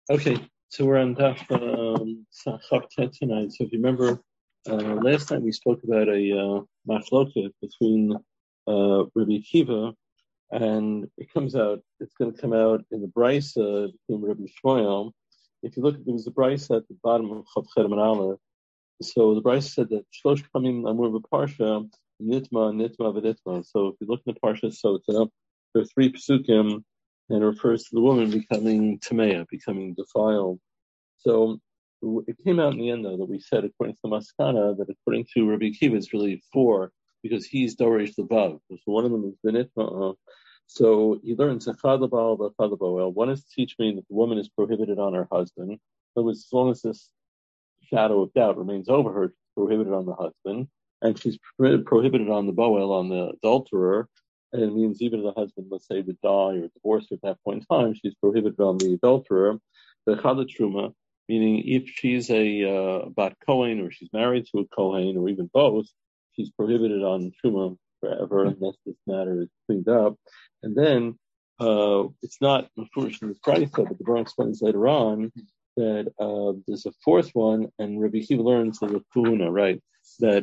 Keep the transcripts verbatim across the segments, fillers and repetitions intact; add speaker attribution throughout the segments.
Speaker 1: Okay, so we're on Daf um, Chaftet tonight. So if you remember, uh, last time we spoke about a uh, machloket between uh, Rabbi Akiva, and it comes out, it's going to come out in the Brisa between Rabbi Shmuel. If you look, there was a Brisa at the bottom of Chavchet and Aleph. So the Brisa said that Shlosh Kamim Amur B'Parsha, Nitma, Nitma, V'Nitma. So if you look in the Parsha, so it's enough, there are three Pesukim, and it refers to the woman becoming Tamea, becoming defiled. So it came out in the end, though, that we said, according to the Maskana, that according to Rabbi Akiva, it's really four, because he's Dorish Levav. So one of them is Benitma. So he learns Echad Lebal, Echad Leboel. One is to teach me that the woman is prohibited on her husband. So as long as this shadow of doubt remains over her, she's prohibited on the husband. And she's prohibited on the Boel, on the adulterer. And it means even if the husband, let's say, would die or divorce her at that point in time, she's prohibited on the adulterer. The Chada Truma, meaning if she's a uh, Bat Kohen or she's married to a Kohen or even both, she's prohibited on Truma forever unless this matter is cleaned up. And then uh, it's not, unfortunately, it's Christ, but the Gemara explains later on that uh, there's a fourth one, and Rabbi Akiva learns the Kahuna, right, that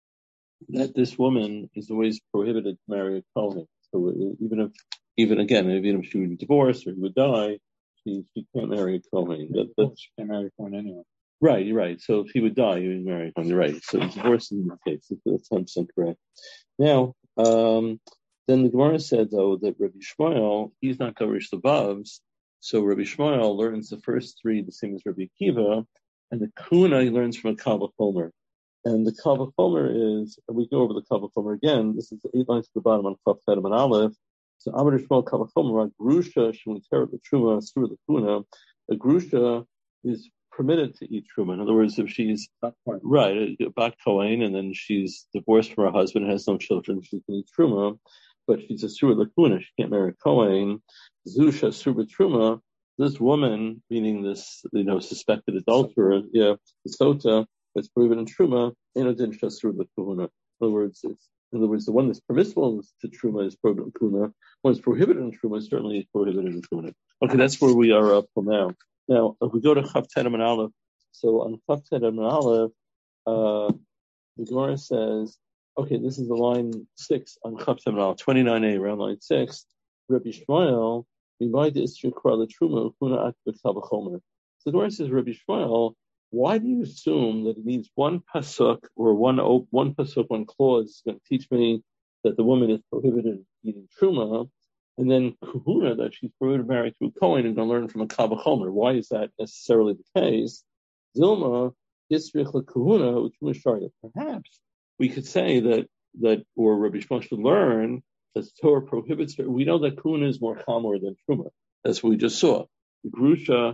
Speaker 1: that this woman is always prohibited to marry a Kohen. So even if, even again, even if she would divorce or he would die, she she can't marry a Kohen. That, that,
Speaker 2: she can't marry a Kohen anyway.
Speaker 1: Right, you're right. So if he would die, he would marry a Kohen. You're right. So divorce is in the case. That's one hundred percent correct. Now, um, then the Gemara said, though, that Rabbi Shmuel, he's not Dorish Levavs. So Rabbi Shmuel learns the first three the same as Rabbi Akiva, and the Kuna he learns from a Kal V'chomer. And the Kal V'chomer is, and we go over the Kal V'chomer again, this is the eight lines to the bottom on Chaf Chet and Aleph. So Amar Shmuel Kal V'chomer, a Grusha, Shemiteret L'Truma, Sur L'Kuna, a Grusha is permitted to eat Truma. In other words, if she's, right, a Bat Kohen, and then she's divorced from her husband, has no children, she can eat Truma, but she's a Sur L'Kuna, she can't marry a Kohen. Zusha Sur Truma, this woman, meaning this, you know, suspected adulterer, yeah, the Sota, that's prohibited in Truma, in other words, it's, in other words, the one that's permissible to Truma is prohibited in Kuna. One that's prohibited in Truma certainly is prohibited in Kuna. Okay, that's where we are up till now. Now, if we go to Chaf Tet and Aleph, so on Chaf Tet and Aleph, uh, the Gemara says, okay, this is the line six on Chaf Tet and Aleph, twenty-nine A, around line six. Rabbi Shmuel, Mimai D'Isra Kra L'Truma Kuna Akbet Kal V'chomer. So the Gemara says, Rabbi Shmuel, why do you assume that it needs one pasuk or one one pasuk, one clause is going to teach me that the woman is prohibited eating truma, and then kahuna that she's prohibited to marry to a kohen and going to learn from a Kal V'chomer? Why is that necessarily the case? Zilma isrich lekahuna u'truma sharia. Perhaps we could say that that or Rabbi Shmuel should learn that the Torah prohibits her. We know that kahuna is more chamor than truma. That's what we just saw. The grusha.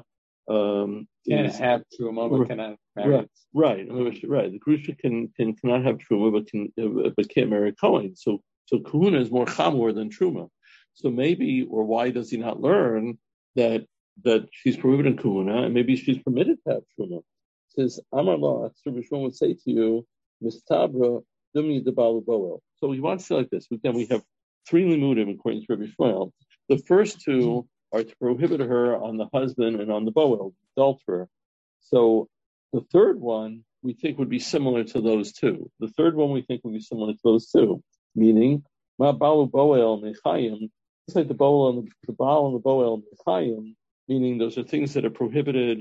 Speaker 1: Um,
Speaker 2: can
Speaker 1: is,
Speaker 2: have truma, but cannot marry.
Speaker 1: Right, right, right. The grusha can, can cannot have truma, but can but can't marry a kohen. So so kahuna is more chamor than truma. So maybe, or why does he not learn that that she's prohibited in kahuna, and maybe she's permitted to have truma? It says Amar La, Rabbi Shmuel would say to you, Mistabra Dumi Debalu Boel. So he wants to say like this. Again, we have three limudim according to Rabbi Shmuel. The first two are to prohibit her on the husband and on the boel, the adulterer. So the third one we think would be similar to those two. The third one we think would be similar to those two, meaning ma balu boel mechayim. It's like the boel and the, the baal and the boel mechayim, meaning those are things that are prohibited,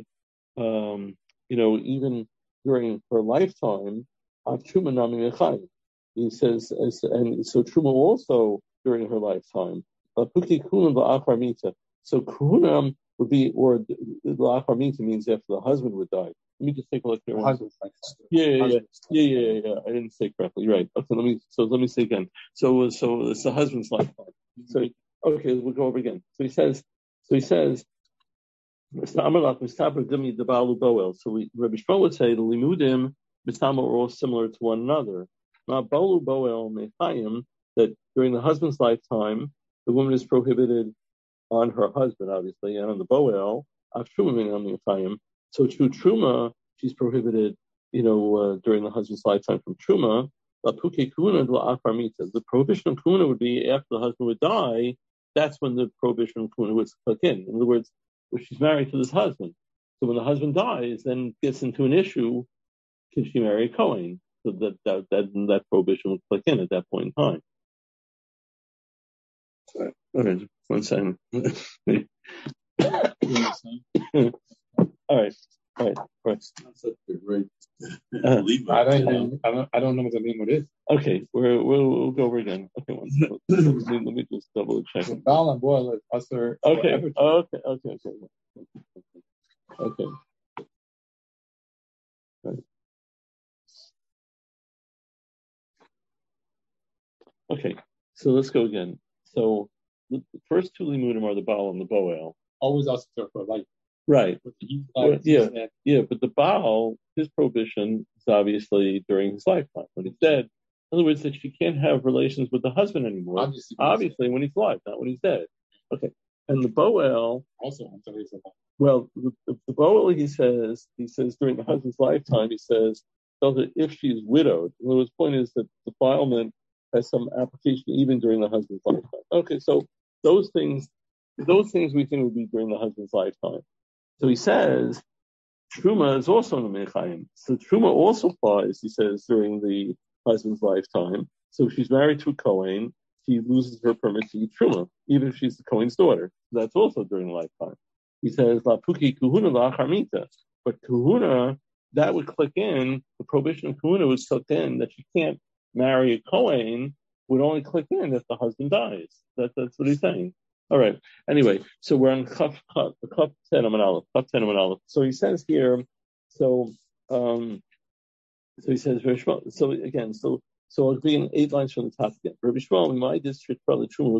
Speaker 1: um, you know, even during her lifetime. Truma nami mechayim. He says, and so truma also during her lifetime. Puki kunam ba'achar mita. So Kuhunam would be, or the Lachar Mita means after the husband would die. Let me just take a look here.
Speaker 2: Like
Speaker 1: yeah, yeah, yeah, yeah, yeah, yeah. I didn't say correctly. Right. Okay. Let me. So let me say again. So, so it's the husband's lifetime. So, okay, we'll go over again. So he says. So he says. So Rabbi Shmuel would say the limudim mitama are all similar to one another. Balu boel mechayim, that during the husband's lifetime the woman is prohibited on her husband, obviously, and on the boel, so true truma, she's prohibited, you know, uh, during the husband's lifetime from truma. The prohibition of kuna would be after the husband would die. That's when the prohibition of kuna would kick in. In other words, where she's married to this husband. So when the husband dies, then gets into an issue, can she marry a Kohen? So that that that, that prohibition will click in at that point in time. All right, one second. all right, all right, all right.
Speaker 2: That's a great. Uh, I don't even, I don't I don't know what the limud is.
Speaker 1: Okay, we're, we'll we'll go over again. Okay, one second. let, me, let me just double check.
Speaker 2: Baal and boil it. Okay,
Speaker 1: okay, okay, okay, okay. Right. Okay, so let's go again. So the, the first two limudim are the Baal and the Boel.
Speaker 2: Always ask for life.
Speaker 1: Right. Well, yeah, yeah, but the Baal, his prohibition is obviously during his lifetime. When he's dead, in other words, that she can't have relations with the husband anymore. Obviously, obviously when he's alive, not when he's dead. Okay. And the Boel
Speaker 2: also.
Speaker 1: Well, the, the, the Boel, he says, he says during the husband's lifetime, he says, that if she's widowed. In other words, the point is that defilement has some application even during the husband's lifetime. Okay, so those things, those things we think would be during the husband's lifetime. So he says, Truma is also in the Mechayim. So Truma also applies, he says, during the husband's lifetime. So if she's married to a Kohen, she loses her permit to eat Truma, even if she's the Kohen's daughter. That's also during the lifetime. He says, La Puki Kuhuna La Harmita. But Kuhuna, that would click in, the prohibition of Kuhuna would click in that she can't marry a Kohen, would only click in if the husband dies. That, that's what he's saying. All right. Anyway, so we're on Chaf ten Amud Aleph. Chaf ten Amud Aleph. So he says here. So, um, so he says very Shmuel. So again, so so I'll be in eight lines from the top again. Rabbi Shmuel, in my district, probably true.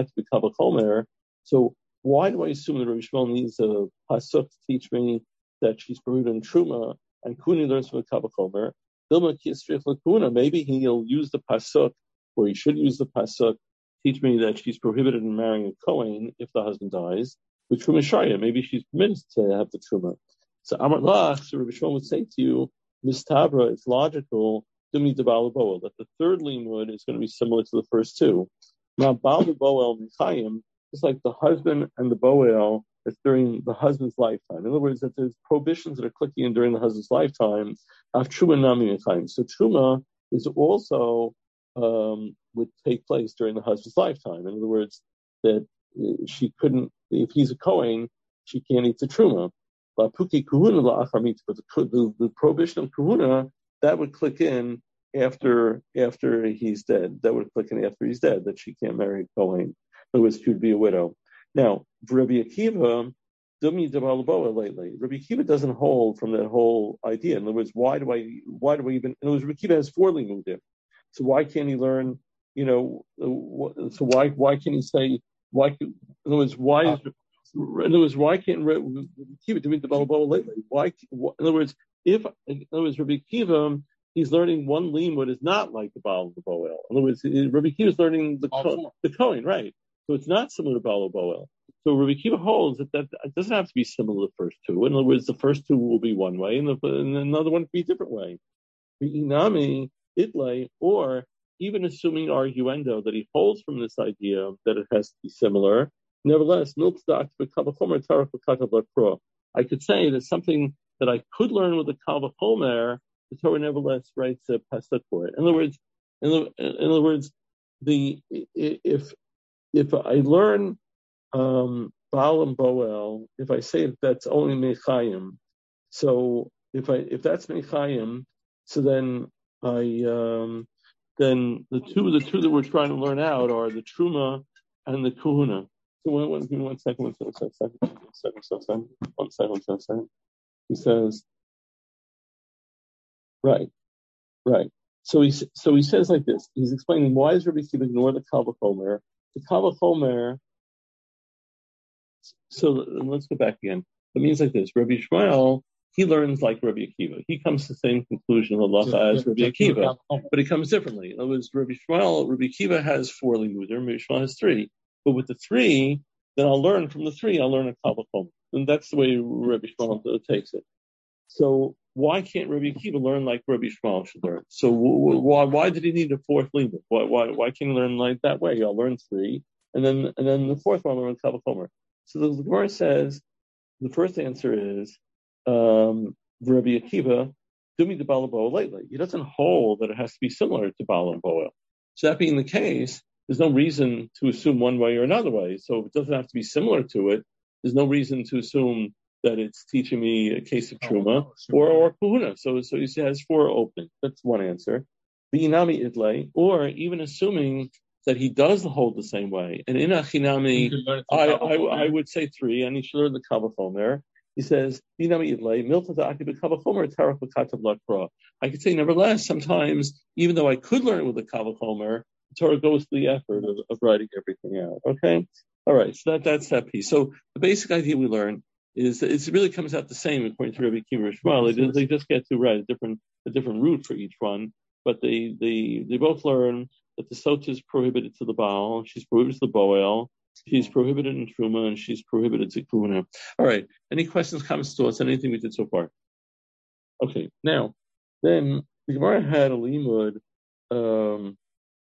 Speaker 1: So why do I assume that Rabbi Shmuel needs a pasuk to teach me that she's prohibited in truma, and Kuni learns from the Kavah Chomer? Maybe he'll use the pasuk, or he should use the pasuk. Teach me that she's prohibited in marrying a Kohen if the husband dies. With Truma Sharia, maybe she's permitted to have the Truma. So Amar Lach, so Rabbi Shmuel would say to you, Mistabra, it's logical, Dumi de Baal Boel, that the third limud is going to be similar to the first two. Now, Baal Boel Michayim is like the husband and the Boel that's during the husband's lifetime. In other words, that there's prohibitions that are clicking in during the husband's lifetime of Truma Nami Michayim. So Truma is also Um, would take place during the husband's lifetime. In other words, that she couldn't, if he's a Kohen, she can't eat the truma. But the, the, the prohibition of kahuna, that would click in after after he's dead. That would click in after he's dead, that she can't marry a Kohen. In other words, she would be a widow. Now, for Rabbi Akiva, lately, Rabbi Akiva doesn't hold from that whole idea. In other words, why do I, why do I even, in other words, Rabbi Akiva has four limudim. So why can't he learn, you know, so why why can't he say, why, in other words, why is, in other words, why can't Rabbi Akiva do the Baal Boel lately? Why, in other words, if, in other words, Rabbi Akiva, he's learning one limud is not like the Baal Boel. In other words, Rabbi Akiva is learning the, the Kohen, right? So it's not similar to Baal Boel. So Rabbi Akiva holds that, that it doesn't have to be similar to the first two. In other words, the first two will be one way and, the, and another one will be a different way. The Inami, Itlay, or even assuming arguendo that he holds from this idea that it has to be similar, nevertheless, I could say that something that I could learn with the Kavah Chomer, the Torah nevertheless writes a pasuk for it. In other words, in, the, in other words, the if if I learn um, Baal and Boel, if I say that that's only Mechayim, so if I if that's Mechayim, so then I um, then the two the two that we're trying to learn out are the Truma and the Kuhuna. So one, one, give me one second, one second, one second, one second, one second, one second, one second. He says, right, right. So he so he says like this. He's explaining why does Rabbi Akiva ignore the Kavah Chomer? The Kavah Chomer. So let's go back again. It means like this. Rabbi Shmuel, he learns like Rabbi Akiva. He comes to the same conclusion halacha as Rabbi Akiva, but he comes differently. In other words, Rabbi Shmuel, Rabbi Akiva has four limudim, Rabbi Shmuel has three. But with the three, then I'll learn from the three, I'll learn a Kavah Chomer. And that's the way Rabbi Shmuel takes it. So why can't Rabbi Akiva learn like Rabbi Shmuel should learn? So why why did he need a fourth limud? Why why why can't he learn like that way? I'll learn three, and then and then the fourth one I'll learn Kavah Chomer. So the Gemara says the first answer is um, Rabbi Akiva, Dumi de Baal Boel lately. He doesn't hold that it has to be similar to Baal and Boel. So that being the case, there's no reason to assume one way or another way. So if it doesn't have to be similar to it, there's no reason to assume that it's teaching me a case of Truma or, or Kahuna. So, so he has four openings. That's one answer. V'inami idlei, or even assuming that he does hold the same way. And in Achinami, I, I, I would say three, and he should learn the Kavachomer. He says, V'inami idlei, milta da'aki b'Kavachomer, tarach b'katav lakra. I could say, nevertheless, sometimes, even though I could learn it with the Kavachomer, the Torah goes to the effort of, of writing everything out. Okay? All right, so that, that's that piece. So the basic idea we learn is that it really comes out the same according to Rabbi Akiva and Shmuel. They, they just get to write a different a different route for each one, but they they they both learn that the sota is prohibited to the Baal, she's prohibited to the Boel, she's prohibited in Truma, and she's prohibited to Kuna. All right, any questions, comments, thoughts, anything we did so far? Okay, now then the Gemara had a limud um,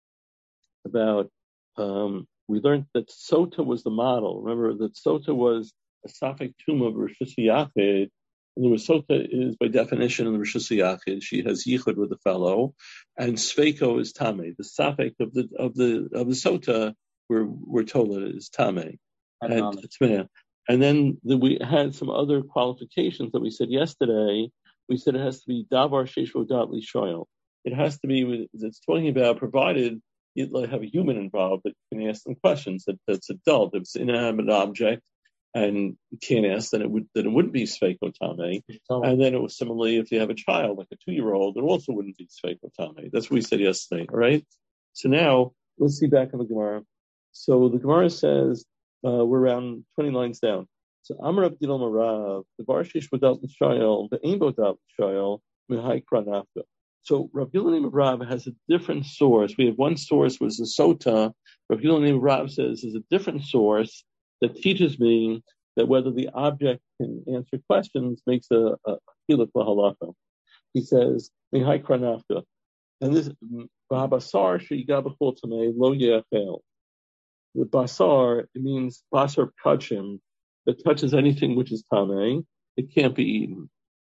Speaker 1: about. Um, we learned that sota was the model. Remember that sota was a safek tuma of Rosh Yachid, and the sota is by definition in the Rosh Yachid. She has yichud with the fellow, and sveiko is tame. The safek of the of the of the sota, we're we're told that it is tame, and tmea. And then the, we had some other qualifications that we said yesterday. We said it has to be davar sheish vodat lishoyel. It has to be. It's talking about provided you have a human involved that can ask them questions. That that's adult. If it's an inanimate object and you can't ask, then it would then it wouldn't be sveiko tame. And then it was similarly if you have a child, like a two-year-old, it also wouldn't be sveiko tame. That's what we said yesterday. All right. So now let's see back in the Gemara. So the Gemara says uh, we're around twenty lines down. So Amar Abdil Marav, the Barshish Bodal Mishayel, the Ain Bodal Mishayel, Mihai Kranafka. So Rabbi Yehuda Rav has a different source. We have one source was the Sota. Rabbi Yehuda Rav says there's a different source that teaches me that whether the object can answer questions makes a chiluk lahalacha. He says Mihai Kranafka, and this Ba'abasar she'igah b'chol tamei lo ye'achel. The basar, it means basar kachim, that touches anything which is tamei, it can't be eaten.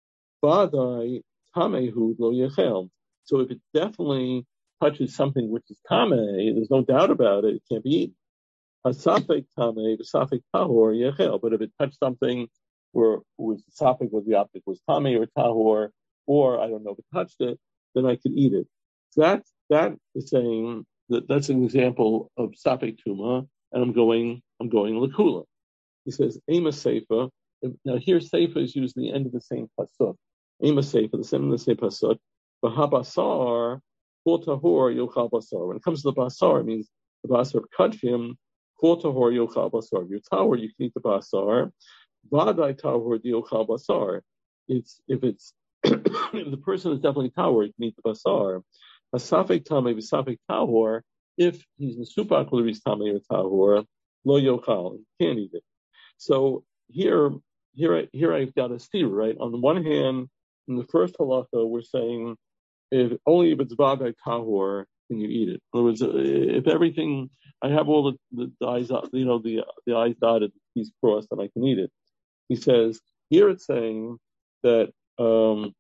Speaker 1: Badai tamehu lo yechel. So if it definitely touches something which is tamei, there's no doubt about it, it can't be eaten. Hasafek tamei, hasafek tahor yechel. But if it touched something where was hasafek was the object was tamei or tahor, or I don't know if it touched it, then I could eat it. So that that is saying that that's an example of safek tuma, and I'm going I'm going lakula. He says ema seifa. Now here seifa is usually the end of the same pasuk. Ema seifa, the same in the same pasuk. V'habasar kol tahor yochal basar. When it comes to the basar, it means the basar kachim kol tahor yochal basar. If you're tahor, you can eat the basar. Vadai tahor yochal basar. It's if it's if the person is definitely tahor, you can eat the basar. A safek tamei v'safek tahor. If he's in supak, whether he's tamei or tahor, lo yochal, you can't eat it. So here, here, I, here I've got a steer, right? On the one hand, in the first halacha, we're saying if only if it's vadai tahor can you eat it. In other words, if everything, I have all the, the, the eyes, you know, the the eyes dotted, the T's crossed, and I can eat it. He says here it's saying that um,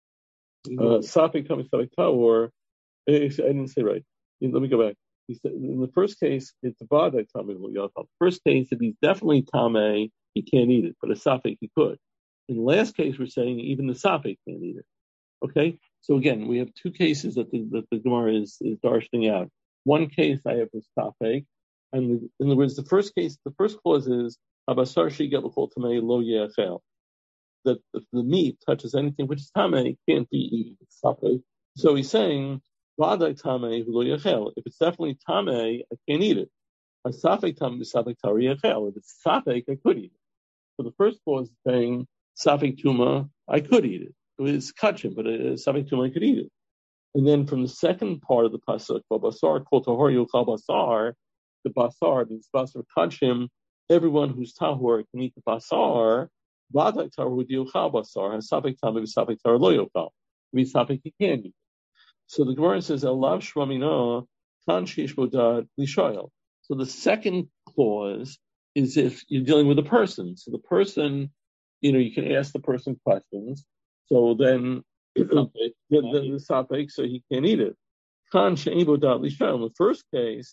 Speaker 1: safek tamei safek tahor. I didn't say right. Let me go back. He said in the first case it's vadai tamei lo yochal. First case, if he's definitely tamei, he can't eat it, but a safek he could. In the last case, we're saying even the safek can't eat it. Okay, so again, we have two cases that the that the Gemara is is darshaning out. One case I have the safek, and the, in other words, the first case, the first clause is habasar she'igah b'chol tamei lo ye'achel. That if the meat touches anything which is tamei, can't be eaten. It's safek. So he's saying vadai tamei lo ye'achel. If it's definitely tamei, I can't eat it. A safek tamei safek tahor ye'achel. If it's safek, I could eat it. So the first clause is saying safek tuma, I could eat it. It was kachim, but a safek tuma, I could eat it. And then from the second part of the pasuk, basar kol tahor yochal basar, the basar, the basar kachim, everyone who's tahor can eat the basar. Vadai tahor yochal basar, has safek tama, safek tahor lo yochal. Means safek he can eat. So the Gemara says alav shvamina kan sheish bodad lishoyel. So the second clause is if you're dealing with a person. So the person you know, you can ask the person questions. So then, the, the, the sapek, so he can't eat it. In the first case,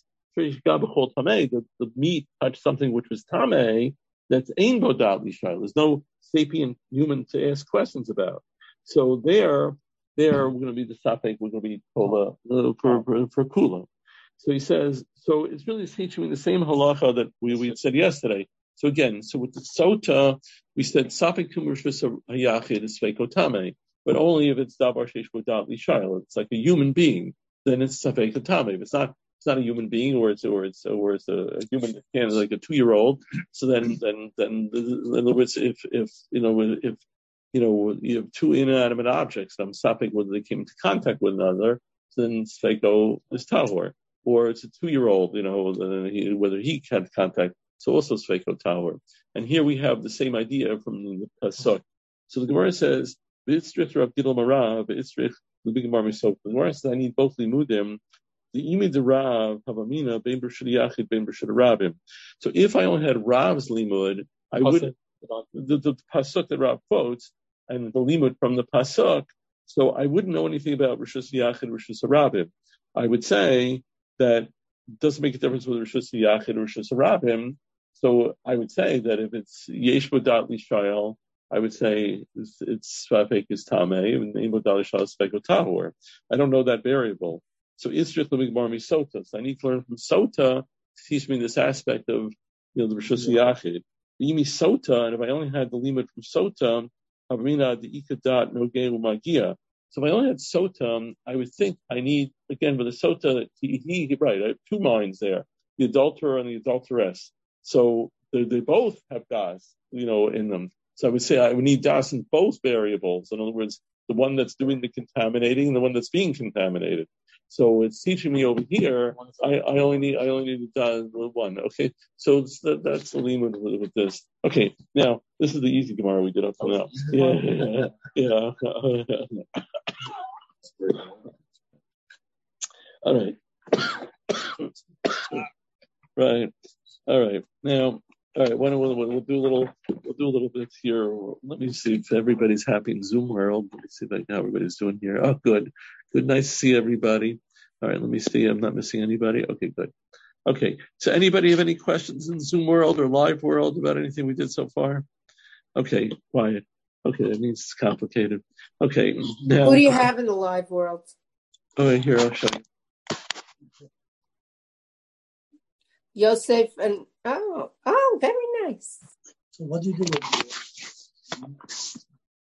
Speaker 1: the, the meat touched something which was tameh, that's ein bodat l'Yisrael. There's no sapient human to ask questions about. So there, there we're going to be the sapek, we're going to be tola uh, for, for, for kula. So he says, so it's really teaching the same halacha that we, we said yesterday. So again, so with the sota, we said sapek kumrushvis hayachid is sveikotame, but only if it's davar sheish bodat l'Yisrael. It's like a human being. Then it's safek hatame. If it's not, it's not a human being, or it's or it's or it's a, a human, like a two-year-old. So then, then, then, in other words, if if you know if you know you have two inanimate objects, I'm safek whether they came into contact with another, then sfeko is tahor. Or it's a two-year-old, you know, he, whether he had contact, so also sfeko tahor. And here we have the same idea from the pasuk. So the Gemara says, "V'yitzrich Rav Gidol Marav, v'yitzrich." The big Gemara says, I need both limudim. The imid the Rav havamina bein b'rshut yachid bein b'rshut rabim. So if I only had Rav's limud, I would the, the pasuk that Rav quotes and the limud from the pasuk. So I wouldn't know anything about rishus yachid, rishus rabim. I would say that it doesn't make a difference whether rishus yachid or rishus rabim. So I would say that if it's yesh bodat l'Yisrael, I would say it's, it's Svafek is Tameh, and Imo Dalishal is Sveko Tahor. I don't know that variable. So Isrich Lemig Marmi Sota. So I need to learn from Sota to teach me this aspect of, you know, the Rishus Yachid. The Imi Sota, and if I only had the limit from Sota, Havamina the Ikadat Nogeu Magia. So if I only had Sota, I would think I need, again, with the Sota, he, he, right, I have two minds there, the adulterer and the adulteress. So they, they both have Das, you know, in them. So I would say I would need das in both variables. In other words, the one that's doing the contaminating and the one that's being contaminated. So it's teaching me over here. I, I only need I only need the one. Okay, so it's the, that's the limit with, with this. Okay, now this is the easy Gemara we did up to now. Yeah, yeah, yeah. All right, right. All right. Now. All right, why don't we, we'll do a little, we'll do a little bit here. Let me see if everybody's happy in Zoom world. Let me see if how everybody's doing here. Oh, good, good, nice to see everybody. All right, let me see. I'm not missing anybody. Okay, good. Okay, so anybody have any questions in Zoom world or live world about anything we did so far? Okay, quiet. Okay, that means it's complicated. Okay, now.
Speaker 3: Who do you have in the live world?
Speaker 1: Oh, here I'll show you.
Speaker 3: Yosef and oh, oh, very nice.
Speaker 4: So what do you do with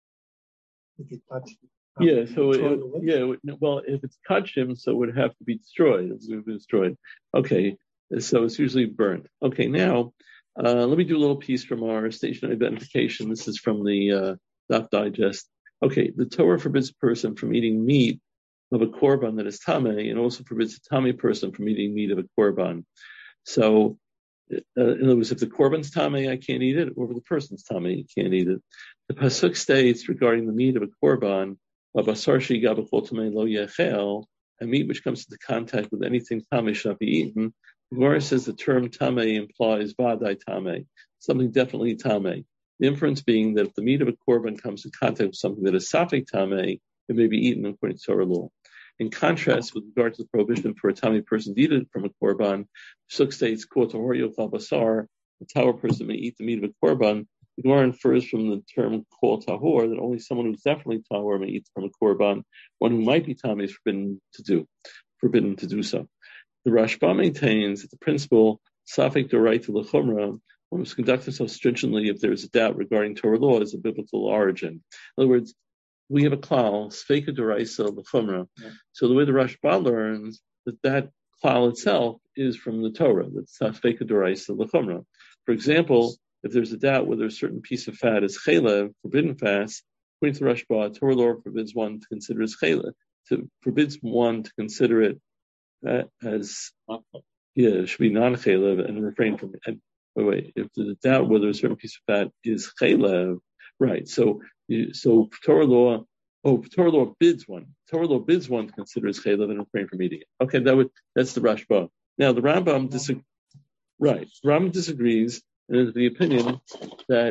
Speaker 4: if you touch it?
Speaker 1: Yeah, so it, yeah, well, if it's kachim, so it would have to be destroyed. It would be destroyed. Okay, so it's usually burnt. Okay, now uh, let me do a little piece from our station identification. This is from the uh, Daf Digest. Okay, the Torah forbids a person from eating meat of a korban that is tameh, and also forbids a tameh person from eating meat of a korban. So, uh, in other words, if the korban's tameh, I can't eat it, or if the person's tameh, you can't eat it. The pasuk states regarding the meat of a korban, "Basar she'igabachol tameh lo yechel," a meat which comes into contact with anything tameh should not be eaten. The Gemara says the term tameh implies vadai tameh, something definitely tameh. The inference being that if the meat of a korban comes in contact with something that is safek tameh, it may be eaten according to Torah law. In contrast, with regard to the prohibition for a tamei person to eat it from a korban, Pasuk states, "Kol tahor yochal basar," a tahor person may eat the meat of a korban. The Gemara infers from the term "kol tahor" that only someone who's definitely tahor may eat from a korban. One who might be tamei is forbidden to do, forbidden to do so. The Rashba maintains that the principle safek d'oraita l'chumra, one must conduct himself stringently if there is a doubt regarding Torah law, is a biblical origin. In other words, we have a klal, sfeika d'oraisa l'chumra. Yeah. So the way the Rashba learns that that klal itself is from the Torah, that's sfeika d'oraisa l'chumra. For example, if there's a doubt whether a certain piece of fat is chelev, forbidden fast, according to Rashba, Torah law forbids one to consider as chelev, to forbids one to consider it uh, as yeah, it should be non-chelev and refrain from it. And wait, wait, if there's a doubt whether a certain piece of fat is chelev, right? So. So Torah law, oh, Torah law bids one. Torah law bids one to consider as chaylev and refrain from eating it. Okay, that would that's the Rashba. Now the Rambam disagrees. Right, the Rambam disagrees and is the opinion that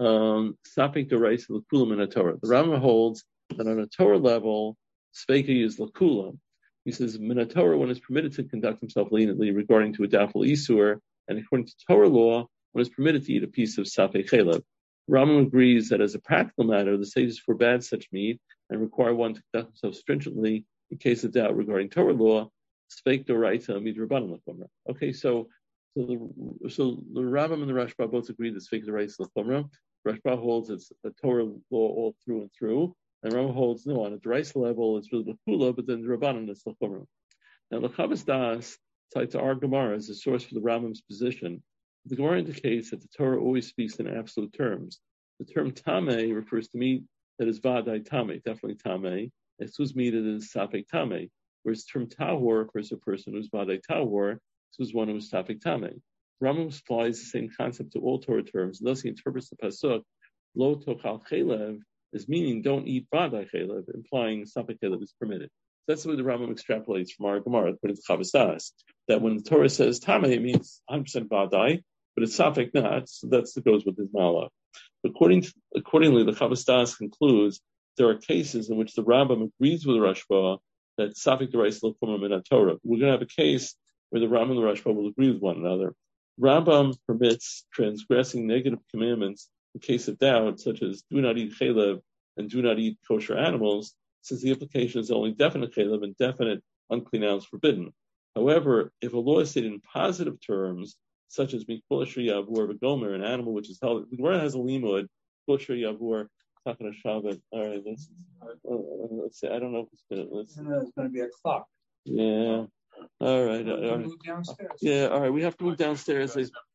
Speaker 1: um, Safek Dorais Lakulam in a Torah. The Rambam holds that on a Torah level, Sveka is Lakulam. He says, Minatorah, one is permitted to conduct himself leniently regarding to a doubtful Isur, and according to Torah law, one is permitted to eat a piece of Safek Chelev. Rambam agrees that as a practical matter, the sages forbade such meat and require one to conduct himself stringently in case of doubt regarding Torah law. Svek Doraita Midrabanan Lakumra. Okay, so so the so the Rambam and the Rashba both agree that Svek Doraita Lakumra. Rashba holds it's a Torah law all through and through. And Rambam holds, no, on a Drais level, it's really the Kula, but then the Rabbanan is the Chumrah. Now, the Chavas Das, tied to our Gemara as a source for the Rambam's position, the Gemara indicates that the Torah always speaks in absolute terms. The term Tameh refers to meat that is Vadai Tameh, definitely Tameh. Excuse me, that is Safek Tameh. Whereas the term Tahor refers to a person who's Vadai Tahor, this is one who is Safek Tameh. Rambam applies the same concept to all Torah terms, and thus he interprets the Pasuk, Lo Tochal Chelev, as meaning don't eat Vadai Chelev, implying Safek Chelev is permitted. So that's the way the Rambam extrapolates from our Gemara, according to Chavas Das, that when the Torah says Tameh, it means one hundred percent Vadai, but it's Safek not, so that's that goes with his Mala. According to, accordingly, the Chavas Das concludes there are cases in which the Rambam agrees with the Rashba that Safek Dorais Lakumra Min Torah. We're going to have a case where the Rambam and the Rashba will agree with one another. Rambam permits transgressing negative commandments in case of doubt, such as do not eat chelev and do not eat kosher animals, since the implication is only definite chelev and definite unclean animals forbidden. However, if a law is stated in positive terms, such as mikol asher yavur v'gomer, an animal which is held, the Gemara has a limud, mikol asher yavur, talking to Shabbat. All right, let's uh, let's see. I don't know if it's going to. Let's.
Speaker 4: I know it's going to be a clock.
Speaker 1: Yeah. All right. All right.
Speaker 4: Move downstairs.
Speaker 1: Yeah. All right. We have to move downstairs.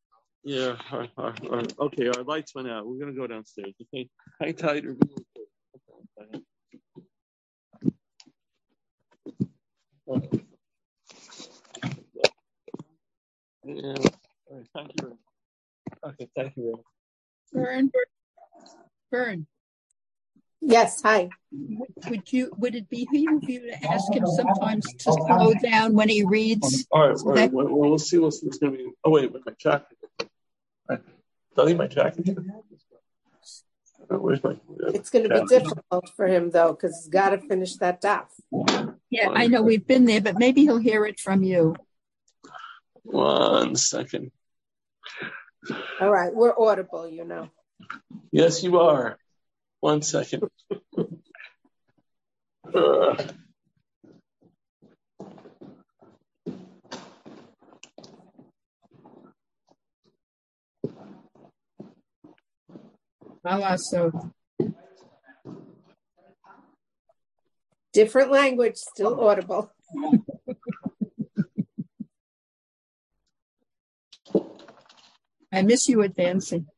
Speaker 1: Yeah. All right, all right, all right. Okay. Our lights went out. We're going to go downstairs. Okay. Hang tight. Or... Yeah. All right. Thank you. Okay. Thank you.
Speaker 5: Vern. Vern.
Speaker 3: Yes, hi.
Speaker 5: Would you? Would it be for you to ask him sometimes to slow down when he reads?
Speaker 1: All right. All right. Well, we'll see what's going to be. Oh wait, my jacket. All right. Tell you my jacket. Where's my?
Speaker 3: It's going to be difficult for him though, because he's got to finish that daf.
Speaker 5: Yeah, I know we've been there, but maybe he'll hear it from you.
Speaker 1: One second.
Speaker 3: All right, we're audible, you know.
Speaker 1: Yes, you are. One second. uh.
Speaker 5: So
Speaker 3: different language, still audible.
Speaker 5: I miss you advancing.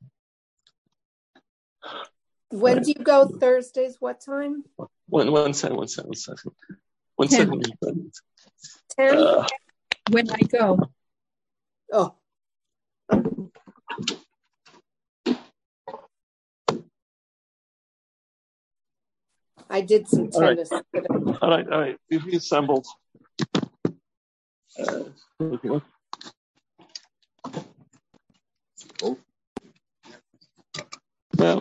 Speaker 3: When do you go Thursdays? What time?
Speaker 1: One, one second, one second, one second. One
Speaker 5: Ten.
Speaker 1: second.
Speaker 3: Ten?
Speaker 1: Uh,
Speaker 5: when I go.
Speaker 3: Oh. I did some tennis.
Speaker 1: All right, all right. All right. We've reassembled. Uh, okay. Oh. Well,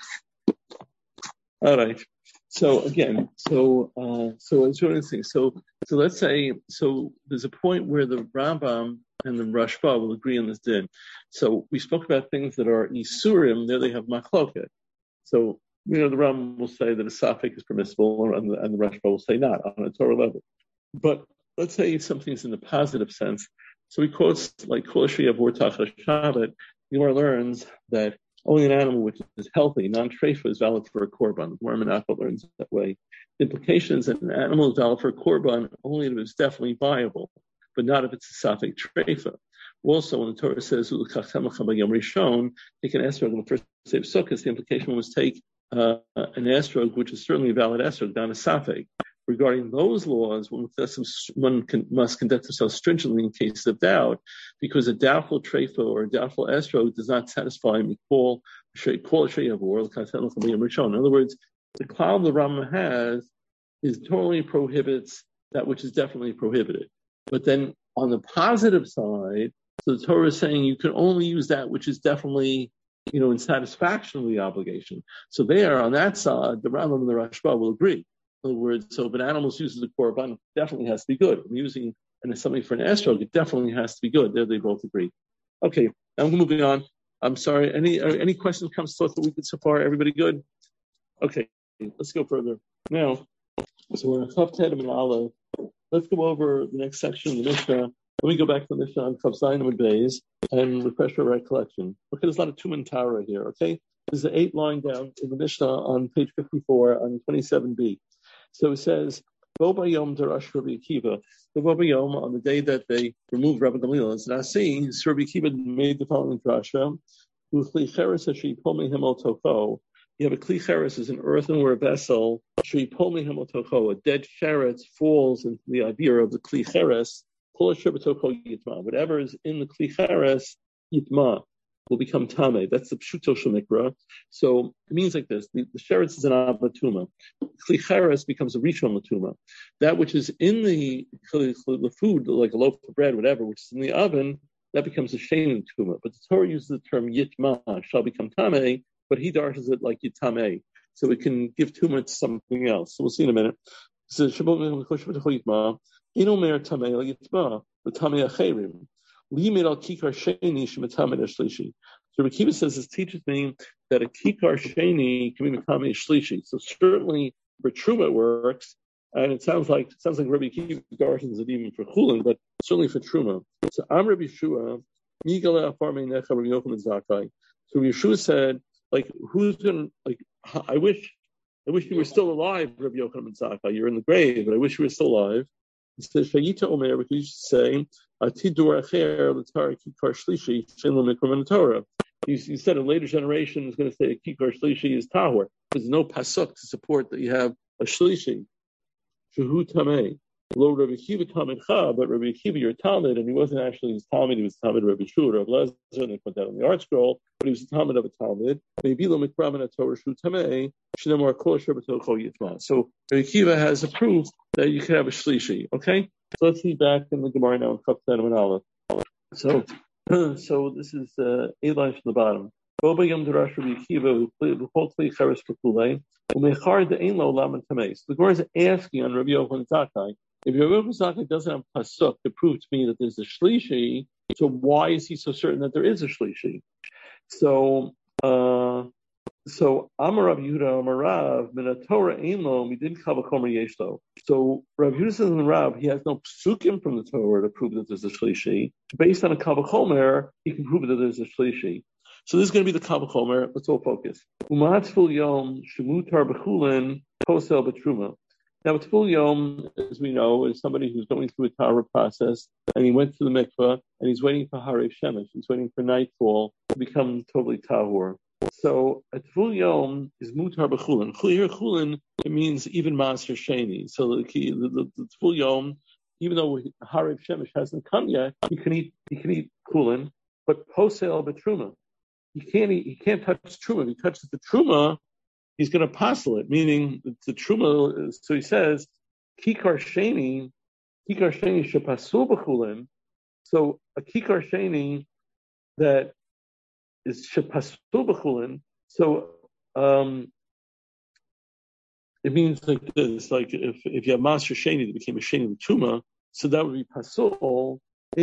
Speaker 1: all right. So again, so uh, so it's one of the things. So so let's say so there's a point where the Rambam and the Rashba will agree on this din. So we spoke about things that are isurim. There they have machloket. So you know the Rambam will say that a safek is permissible, and the, and the Rashba will say not on a Torah level. But let's say something's in the positive sense. So he quotes like Kol Asher Yavur Tachas Shabbat. Gemara learns that only an animal which is healthy, non-treifa, is valid for a korban. The Gemara Menachot learns that way. The implication is that an animal is valid for a korban only if it's definitely viable, but not if it's a safek treifa. Also, when the Torah says Yom Rishon, take an esrog on the first day of Sukkot, the implication was take uh, an esrog which is certainly a valid esrog, not a safek. Regarding those laws, one, one can, must conduct themselves stringently in case of doubt, because a doubtful treifa or a doubtful esrog does not satisfy mikol kol sheyavor. In other words, the klal the Rambam has is totally prohibits that which is definitely prohibited. But then on the positive side, so the Torah is saying you can only use that which is definitely you know, in satisfaction of the obligation. So there, on that side, the Rambam and the Rashba will agree. In other words, so if an animal uses the korban, it definitely has to be good. If I'm using and it's something for an estrog, it definitely has to be good. There they both agree. Okay, now I'm moving on. I'm sorry. Any uh, any questions comes to us that we did so far? Everybody good? Okay, let's go further. Now, so we're in Chav Tedim and Aleph. Let's go over the next section of the Mishnah. Let me go back to the Mishnah on Chav Zayin and Beis and refresh our recollection. Okay, there's a lot of Tumen Torah here, okay? There's an eight line down in the Mishnah on page fifty-four on twenty-seven b. So it says, Bo Bayom Darash Rabbi Akiva. The Bo Bayom, on the day that they removed Rabbi Gamliel as Nasi, Rabbi Akiva made the following drasha. You have a kli cheres is an earthenware vessel. A dead sheretz falls into the idea of the kli cheres. Whatever is in the kli cheres, yitma, will become tame. That's the pshuto shemikra. So it means like this: the, the sheretz is an abatuma. Kli cheres becomes a rishon latuma. That which is in the the food, like a loaf of bread, whatever, which is in the oven, that becomes a sheni tuma. But the Torah uses the term yitma, shall become tame, but he darshes it like yitame, so it can give tuma to something else. So we'll see in a minute. So Shabbat Inomer tamei yitma, the tamei acherim. Limit al kikar sheni shemetamed shlishi. So Rabbi Akiva says this teaches me that a kikar sheni can be metamed shlishi. So certainly for truma it works, and it sounds like it sounds like Rabbi Akiva darshans it even for chulin, but certainly for truma. So Am Rabbi Yeshua, Yigale afar meinecha Rabbi Yochanan Zakkai. So Rabbi Yeshua said, like, who's going to, like, I wish, I wish you were still alive, Rabbi Yochanan Zakkai. You're in the grave, but I wish you were still alive. He says, Shayita Omer, which you should say, Atidur Acher, L'tar Kikar Shlishi, Shinlo Mikram Torah. You said a later generation is going to say a Kikar Shlishi is Tahor. There's no pasuk to support that you have a Shlishi. Shehu Tameh. Lo Rabbi Akiva Talmid Cha, but Rabbi Akiva, your Talmud, and he wasn't actually his Talmud, he was Talmud Rabbi Shua, Rabbi Lezer, and they put that on the art scroll, but he was a Talmud of a Talmud. Maybe Lo Mikram and Torah Shu Tameh, Shinamar Kol Shabbato Kol Yitma. So Rabbi Akiva has a proof that you can have a Shlishi, okay? So let's see back in the Gemara now in Chav Tedim and Aleph. So, so this is uh, eight lines from the bottom. Boba Yom Darash Rabbi Akiva, B'chol Tzli Cheres V'kulei, U'mechar De'ein Lo Lam Tamei. So the Gemara is asking on Rabbi Yochanan Zakkai, if Rabbi Yochanan Zakkai doesn't have pasuk to prove to me that there's a shlishi, so why is he so certain that there is a shlishi? So, uh, so Amar Rav Yehuda Amar Rav Min Torah Ein Lo Midin Kal V'chomer Yesh Lo. So Rav Yehuda says in Rav he has no psukim from the Torah to prove that there's a shlishi. Based on a Kal V'chomer, he can prove that there's a shlishi. So this is going to be the Kal V'chomer. Let's all focus. Umatzful Yom Shemutar B'chulin Posel B'truma. Now, a Tful Yom, as we know, is somebody who's going through a Tahara process, and he went to the mikveh, and he's waiting for Harei Shemesh. He's waiting for nightfall to become totally Tahor. So, a Tful Yom is Mutar B'chulin. Here, Chulin, it means even Master Sheni. So, the, the, the, the Tful Yom, even though Harei Shemesh hasn't come yet, he can eat, he can eat Chulin, but Posel B'truma. He can't eat, he can't touch Truma. If he touches the Truma, he's going to passel it, meaning the truma. So he says, kikar sheni, kikar sheni shepasul b'chulin. So a kikar sheni that is shepasul b'chulin. So um, it means like this: like if if you have master sheni that became a sheni with truma, so that would be pasul.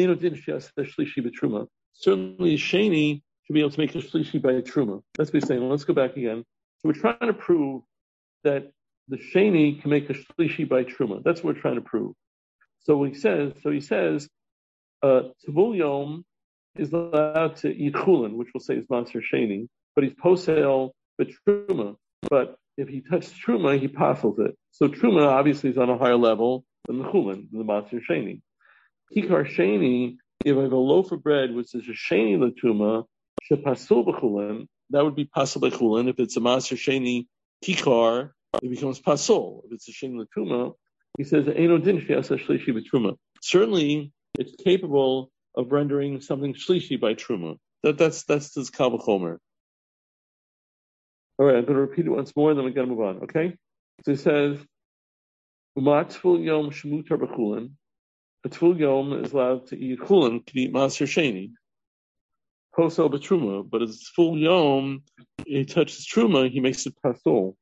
Speaker 1: Certainly, sheni should be able to make a shlishi by a truma. That's what he's saying. Let's go back again. So we're trying to prove that the sheni can make a shlishi by truma. That's what we're trying to prove. So he says, so he says, uh, Tavul Yom is allowed to eat chulin, which we'll say is maser sheni, but he's posel but truma. But if he touches truma, he passes it. So truma obviously is on a higher level than the chulin, than the maser sheni. Kikar sheni, if I have a loaf of bread which is a sheni l'truma, shepasul b'chulin, that would be pasul b'chulin. If it's a maser sheni kikar, it becomes pasul. If it's a sheni l'truma, he says eino din she'asa shlishi b'truma. Certainly, it's capable of rendering something shlishi by truma. That that's that's this kal v'chomer. All right, I'm going to repeat it once more, and then we're going to move on. Okay, so he says u'matful yom shemutar b'chulin. A tful yom is allowed to eat chulin, can eat maser sheni. posel b'truma, but it's full yom, he touches truma, he makes it pasol.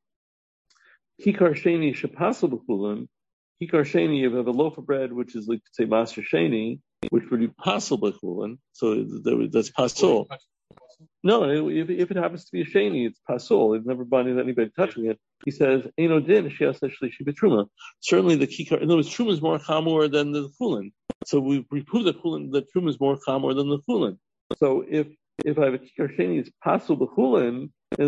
Speaker 1: Kikar sheni shepasel b'chulin. Kikar sheni, if you have a loaf of bread, which is like say maser sheni, which would be pasel b'chulin, so that's pasol. No, if, if it happens to be a sheni, it's pasol. It's never binding anybody touching it. He says, "Eino din she'as shlishi b'truma." Certainly, the kikar. In other words, truma is more chamor than the chulin. So we, we prove that chulin, that truma is more chamor than the chulin. So if if I have a kikar sheni, it's pasol b'chulin.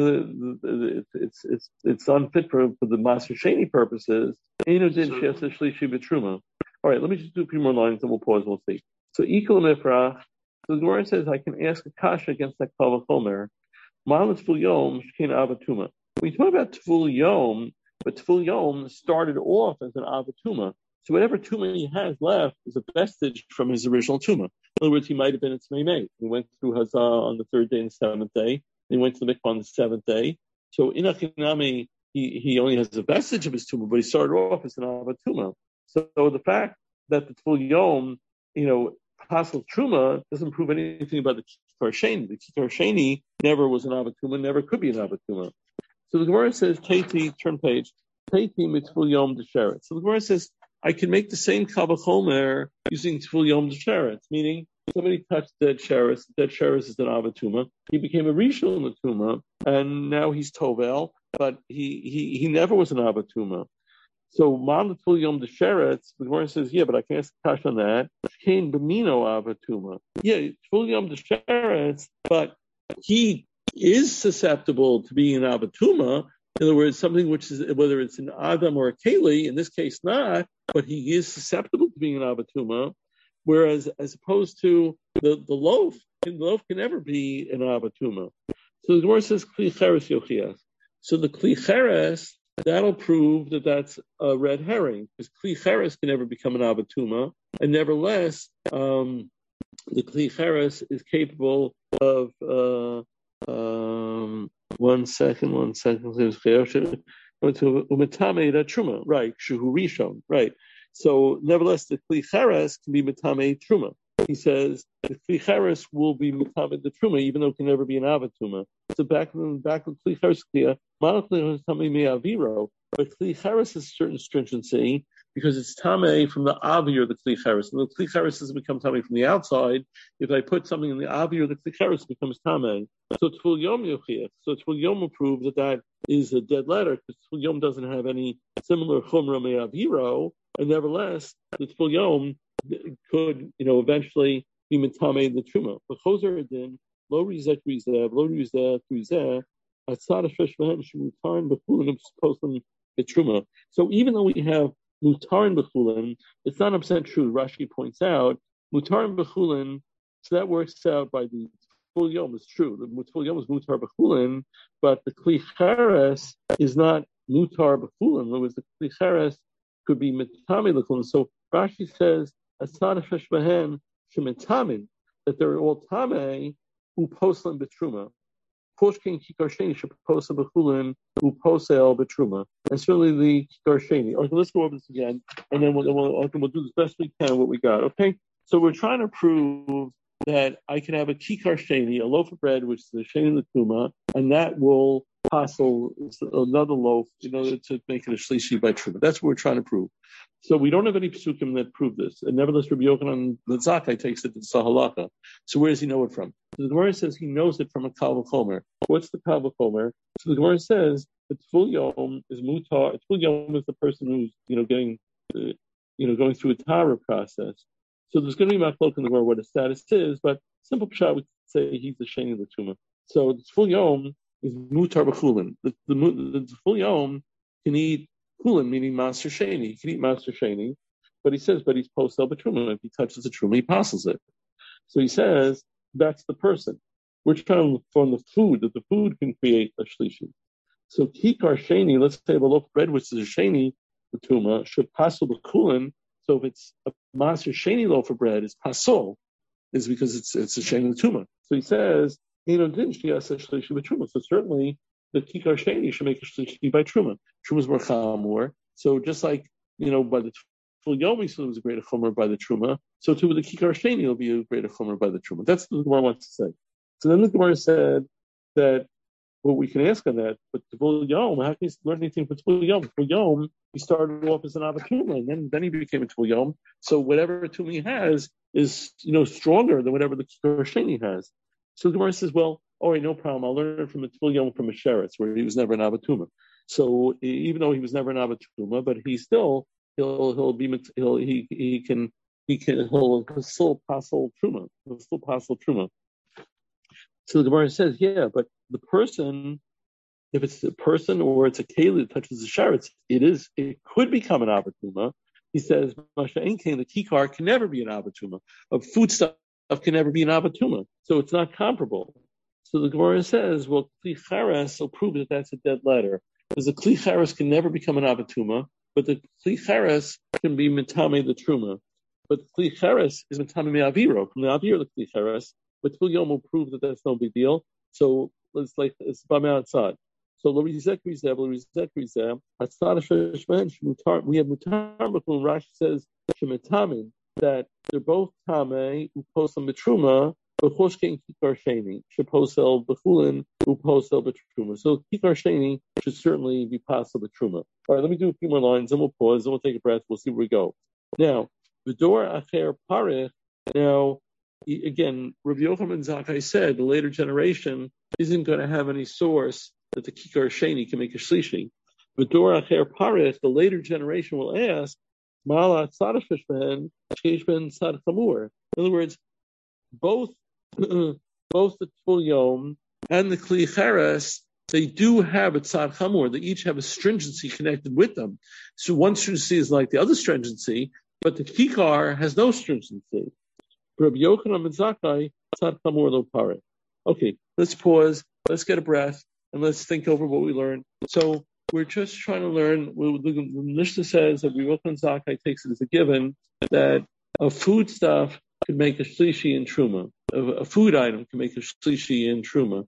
Speaker 1: It's it's it's it's unfit for, for the maser sheni purposes. Eino din she'as shlishi b'truma. All right, let me just do a few more lines, and we'll pause. And we'll see. So ikol mifrach. So the Gemara says, I can ask a kasha against that kal v'chomer. Ma'al teful yom shkein avatuma. We talk about teful yom, but teful yom started off as an avatuma. So whatever tuma he has left is a vestige from his original tuma. In other words, he might have been a tmei mate. He went through Hazah on the third day and the seventh day. He went to the mikvah on the seventh day. So in Achinami, he, he only has a vestige of his tuma, but he started off as an avatuma. So, so the fact that the teful yom, you know, Pasal Truma doesn't prove anything about the Kikar Sheni. The Kikar Sheni never was an Avatuma, never could be an Avatuma. So the Gemara says, Teiti, turn page, Teiti mitzvul yom d'sheret. So the Gemara says, I can make the same Kal v'chomer using tzvul yom d'sheret, meaning somebody touched dead sheres, dead sheres is an Avatuma. He became a Rishon in the Tuma, and now he's Tovel, but he, he, he never was an Avatuma. So, Ma'al Teful Yom D'Sheretz, the Gemara says, yeah, but I can ask a question on that. Shkein B'mino Avatuma. Yeah, Teful Yom D'Sheretz, but he is susceptible to being an Avatuma. In other words, something which is, whether it's an Adam or a Keli, in this case not, but he is susceptible to being an Avatuma. Whereas, as opposed to the, the loaf, the loaf can never be an Avatuma. So the Gemara says, Kli Cheres Yochias. So the Kli Cheres, that'll prove that that's a red herring, because Kli Cheres can never become an Avatuma, and nevertheless, um, the Kli Cheres is capable of, uh, um, one second, one second, Umetame Truma, right, Shuhu Rishon, right. So, nevertheless, the Kli Cheres can be Metame Truma. He says the Kli Cheres will be Metame the Truma, even though it can never be an Avatuma. So back in back with Kli Cheres, but Kli Cheres has a certain stringency because it's Tameh from the Avi or the Kli Cheres. And the Kli Cheres doesn't become Tameh from the outside. If I put something in the Avi or the Kli Cheres, it becomes Tameh. So Tful Yom Yochiach. So Tful Yom will prove that that is a dead letter because Tful Yom doesn't have any similar Chumra Me'aviro, and nevertheless, the Tful Yom could, you know, eventually be Metame the Truma. But Choser Din, Lo Rizek Rizev, Lo Rizeh Rizeh, Atzad Sheshvahem Shemutarin B'chulin Poslim Truma. So even though we have Mutarin B'chulin, it's not one hundred percent true. Rashi points out Mutarin B'chulin, so that works out by the Tful Yom is true. The Tful Yom is Mutar B'chulin, but the Kli Cheres is not Mutar B'chulin. In other words, the Kli Cheres could be Metame L'chulin. So Rashi says Atzad Sheshvahem Shemutarin, that they're all Tameh who poslim B'truma. Pushkin Kikar Sheni Sheposa B'chulin who posel B'truma. And certainly the Kikar Sheni. Okay, let's go over this again, and then we'll, we'll, okay, we'll do the best we can what we got. Okay, so we're trying to prove that I can have a Kikar Sheni, a loaf of bread, which is the Sheni L'Tuma, and that will passel another loaf in order to make it a Shlishi by Truma. That's what we're trying to prove. So we don't have any psukim that prove this. And nevertheless, Rabbi Yochanan the Zakkai takes it to Sahalaka. So where does he know it from? So the Gemara says he knows it from a Kal v'chomer. What's the Kal v'chomer? So the Gemara says that Tful Yom is mutar. Tful Yom is the person who's, you know, getting, uh, you know, going through a Tara process. So there's going to be machlok in the Gemara what his status is, but simple pshat would say he's the Sheni L'Tuma. So the Tful Yom is mutar b'chulin. The, the, the, the Tful Yom can eat Chulin, meaning Master Sheni. He can eat Master Sheni, but he says, but he's posel b'truma. If he touches the truma, he passes it. So he says, that's the person. We're trying to look from the food, that the food can create a shlishi. So Kikar Sheni, let's say a loaf of bread, which is a Sheni, the truma, should pasel b'chulin. So if it's a Master Sheni loaf of bread, it's pasol, is because it's it's a Sheni truma. So he says, you know, didn't she ask a shlishi b'truma? So certainly, the Kikar Sheni should make a shlishi by Truma. Truma is more chamor. So just like, you know, by the Tful Yom, we said it was a greater chomer by the Truma. So too with the Kikar Sheni, it'll be a greater chomer by the Truma. That's what I want to say. So then the Gemara said that, well, we can ask on that, but Tvul Yom, how can you learn anything from Tvul Yom? Tvul Yom, he started off as an Avatuma, and then, then he became a Tvul Yom. So whatever Tum he has is, you know, stronger than whatever the Kikar Sheni has. So the Gemara says, well, all right, no problem. I'll learn it from a Tvul Yom from a Sheretz, where he was never an Avatuma. So even though he was never an Avatuma, but he still he'll he'll be he'll he he can he can he'll still passel truma. He'll still passel truma. So the Gemara says, yeah, but the person, if it's a person or it's a keli that touches the sheretz, it is it could become an avatuma. He says, Masha Enkein, the kikar can never be an avatuma. Of food stuff can never be an avatuma. So it's not comparable. So the Gemara says, well, kli charas will prove that that's a dead letter. Because the kli charas can never become an avatuma, but the kli charas can be mitame the truma. But the kli charas is mitame me'aviro, from the aviro the kli charas. But Tvul Yom will prove that that's no big deal. So it's like it's bam outside. So we have mutar. Rashi says shemetamin that they're both tame uposel betruma, but choshkein kikar sheni sheposel bechulin uposel betruma. So kikar sheni should certainly be possible betruma. All right, let me do a few more lines, then we'll pause, then we'll take a breath. We'll see where we go. Now, v'dor acher parich. Now. Again, Rabbi Yochanan Zakkai said the later generation isn't going to have any source that the Kikar Sheni can make a Shlishi. But Dor Acher Parech, the later generation will ask, Ma'ala Tzadashish Ben, Sheish Ben Tzad Chamur. In other words, both both the Tvul Yom and the Kli Cheres, they do have a Tzad Chamur. They each have a stringency connected with them. So one stringency is like the other stringency, but the Kikar has no stringency. Rabbi Yochanan and Zakkai, Tzad Chamur lo Pareh. Okay, let's pause, let's get a breath, and let's think over what we learned. So we're just trying to learn, the Mishnah says that Rabbi Yochanan Zakkai takes it as a given that a food stuff can make a shlishi in truma. A, a food item can make a shlishi in truma.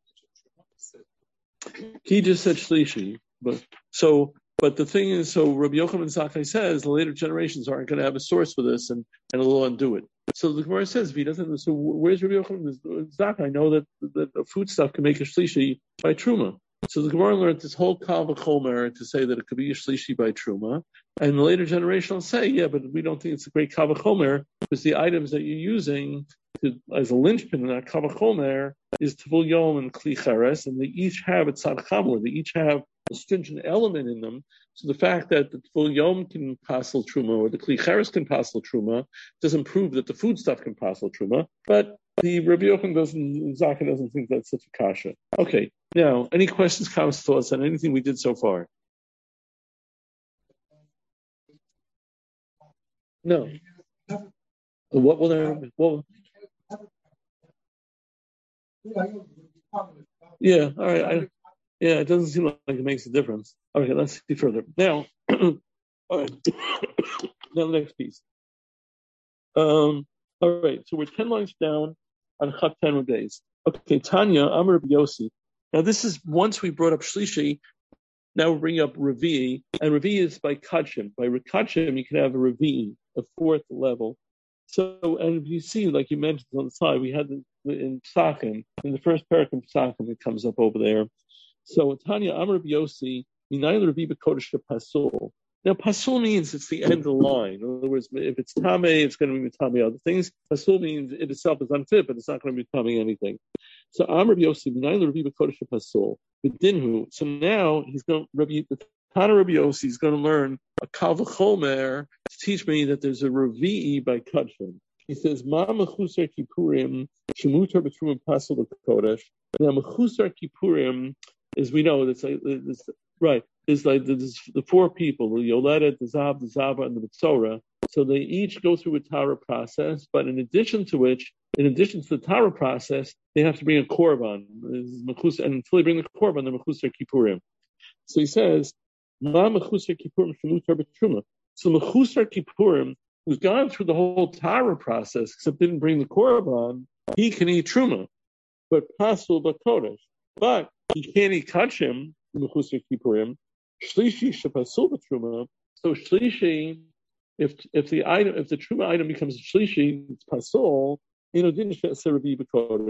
Speaker 1: He just said shlishi, but so But the thing is, so Rabbi Yochanan Zakkai says the later generations aren't going to have a source for this, and, and it'll undo it. So the Gemara says, if he doesn't, so where's Rabbi Yochanan Zakkai? I know that, that the food stuff can make a shlishi by truma. So the Gemara learned this whole kal v'chomer to say that it could be a shlishi by truma, and the later generation will say, yeah, but we don't think it's a great kal v'chomer because the items that you're using to, as a linchpin in that kal v'chomer is Tvul Yom and Kli Cheres, and they each have a tzad chamor. They each have a stringent element in them. So the fact that the Tvul Yom can passel truma or the Kli Cheres can passel truma doesn't prove that the food stuff can passel truma. But the Rabbi Yochanan doesn't, Zakkai doesn't think that's such a kasha. Okay. Now, any questions, comments, thoughts on anything we did so far? No. What will there? What? Yeah. All right. I, Yeah, it doesn't seem like it makes a difference. Okay, let's see further. Now, all right. Now the next piece. Um, all right, so we're ten lines down on Chaf ten days. Okay, Tanya, Amar Rabbi Yossi. Now this is once we brought up Shlishi. Now we're bringing up Revi'i, and Revi'i is by Kachim. By Kachim, you can have a Revi'i, a fourth level. So, and you see, like you mentioned on the side, we had in Pesachim, in the first parak of Pesachim, it comes up over there. So Tanya Amar Rabbi Yossi, Minayil Revi B'Kodesh Pasul. Now Pasul means it's the end of the line. In other words, if it's Tame, it's going to be Tame other things. Pasul means it itself is unfit, but it's not going to be Tame anything. So Amar Rabbi Yossi, Minayil Revi B'Kodesh Pasul. B'Dinhu. So now he's going Rabbi Tana Rabbi Yossi is going to learn a Kal V'Chomer to teach me that there's a Revi'i by Kachim. He says, Ma Mechusar Kippurim Shemutar B'Truma Pasul B'Kodesh. Now Mechusar Kippurim, as we know, it's like it's, right. There's like there's the four people: the Yoledet, the Zav, the Zava, and the Mitzora. So they each go through a Tara process. But in addition to which, in addition to the Tara process, they have to bring a korban. And until they bring the korban, they're Mechusar Kippurim. So he says, Ma Mechusar Kippurim Shemutar B'Truma. So Mechusar Kippurim, who's gone through the whole Tara process except didn't bring the korban, he can eat truma, but Pasul B'Kodesh. But he can't eat kachim, mechusar kippurim. Shlishi shepasul b'truma. So shlishi, if if the item, if the truma item becomes shlishi, it's pasul. You know, didn't say Revi b'kodesh.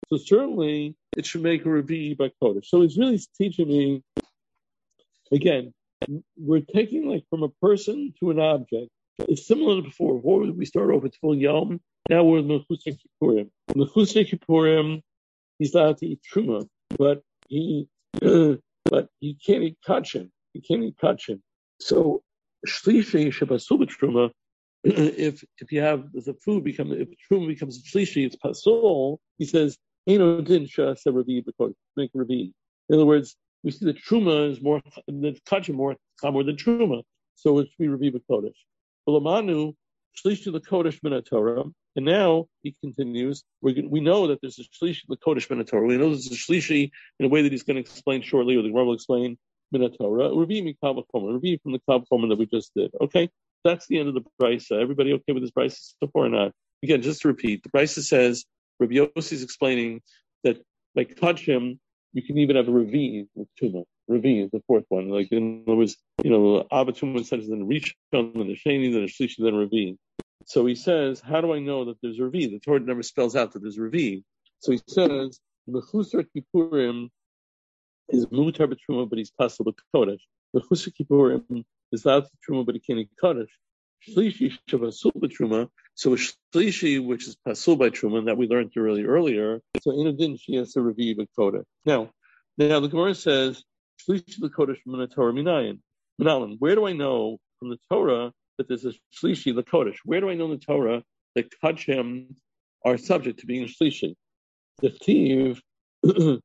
Speaker 1: So certainly it should make a revi by kodesh. So he's really teaching me, again, we're taking like from a person to an object. It's similar to before. Before we start off with full yom, now we're in the Mechusar Kippurim. In the Mechusar Kippurim, he's allowed to eat truma, but he uh, but he can't eat kachin. He can't eat kachin. So shlishi shepasul b'truma. If if you have the food become if truma becomes shlishi, it's pasul. He says eno din shas revi b'kodesh, make revi. In other words, we see that truma is more the kachin more more than truma, so it should be revi b'kodesh. Ulamanu shlishi l'kodesh min haTorah. And now he continues. We we know that there's a shlishi l'kodesh min haTorah. We know there's a shlishi in a way that he's going to explain shortly, or the Gemara will explain min haTorah. Revi mikal v'chomer. Revi from the kal v'chomer that we just did. Okay, that's the end of the brisa. Everybody okay with this brisa so far or not? Again, just to repeat, the brisa says Rabbi Yossi is explaining that by kachim you can even have a revi with tuma. Revi is the fourth one. Like in other words, you know, Abba tuma says then rishon, then a sheni, then a shlishi, then a revi. So he says, how do I know that there's a revi? The Torah never spells out that there's a revi. So he says, Mechusar Kippurim is mutar b'truma, but he's pasul b'kodesh. Mechusar Kippurim is allowed to truma, but he can't eat kodesh. Shlishi shepasul b'truma, so a shlishi, which is pasul by truma, and that we learned really earlier, so in addition, she has a revi b'kodesh. Now, now the Gemara says, Shlishi l'kodesh min haTorah minayin. Minayin, where do I know from the Torah that there's a shlishi l'kodesh? Where do I know in the Torah that kachim are subject to being shlishi? The Tiv, the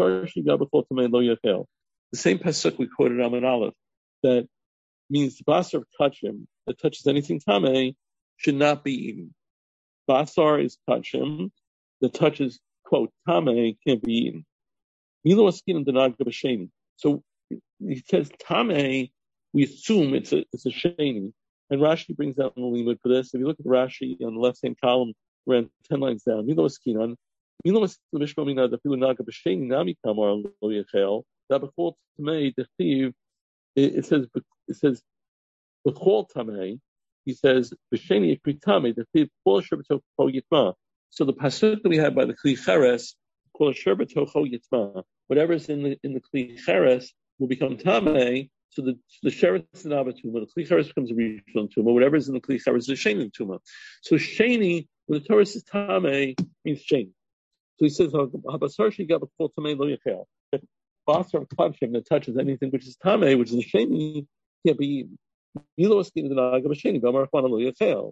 Speaker 1: same pasuk we quoted on Aleph, that means the basar of kachim that touches anything tameh should not be eaten. Basar is kachim that touches, quote, tameh can't be eaten. Milo askin denag b'sheni. So he says tameh, we assume it's a it's a sheni. And Rashi brings out the limit for this. If you look at Rashi on the left-hand column, around ten lines down, Milo Eskinan, Milo Eskinan, the Pilu Naga B'Sheni Nami Kamar Lo Yechel, that B'chol Tamei Dechtiv, it says, it says, B'chol Tamei, he says, B'Sheni Ikri Tamei Dechtiv, Kol Sherbato Cho Yitma. So the pasuk that we have by the Kli Cheres, Kol Sherbato Cho Yitma, whatever's in the in the Kli Cheres will become Tamei. So the the sheretz is an abatuma, the kli cheres becomes a rishon tuma. Whatever is in the kli cheres is a sheni tuma. So sheni, when the Torah says tamei, means sheni. So he says habasar shigab kol tamei lo yechel. That basar kachim that touches anything which is tamei, which is a sheni, can't be eaten. Milo askin the nagab sheni b'amar chana lo yechel.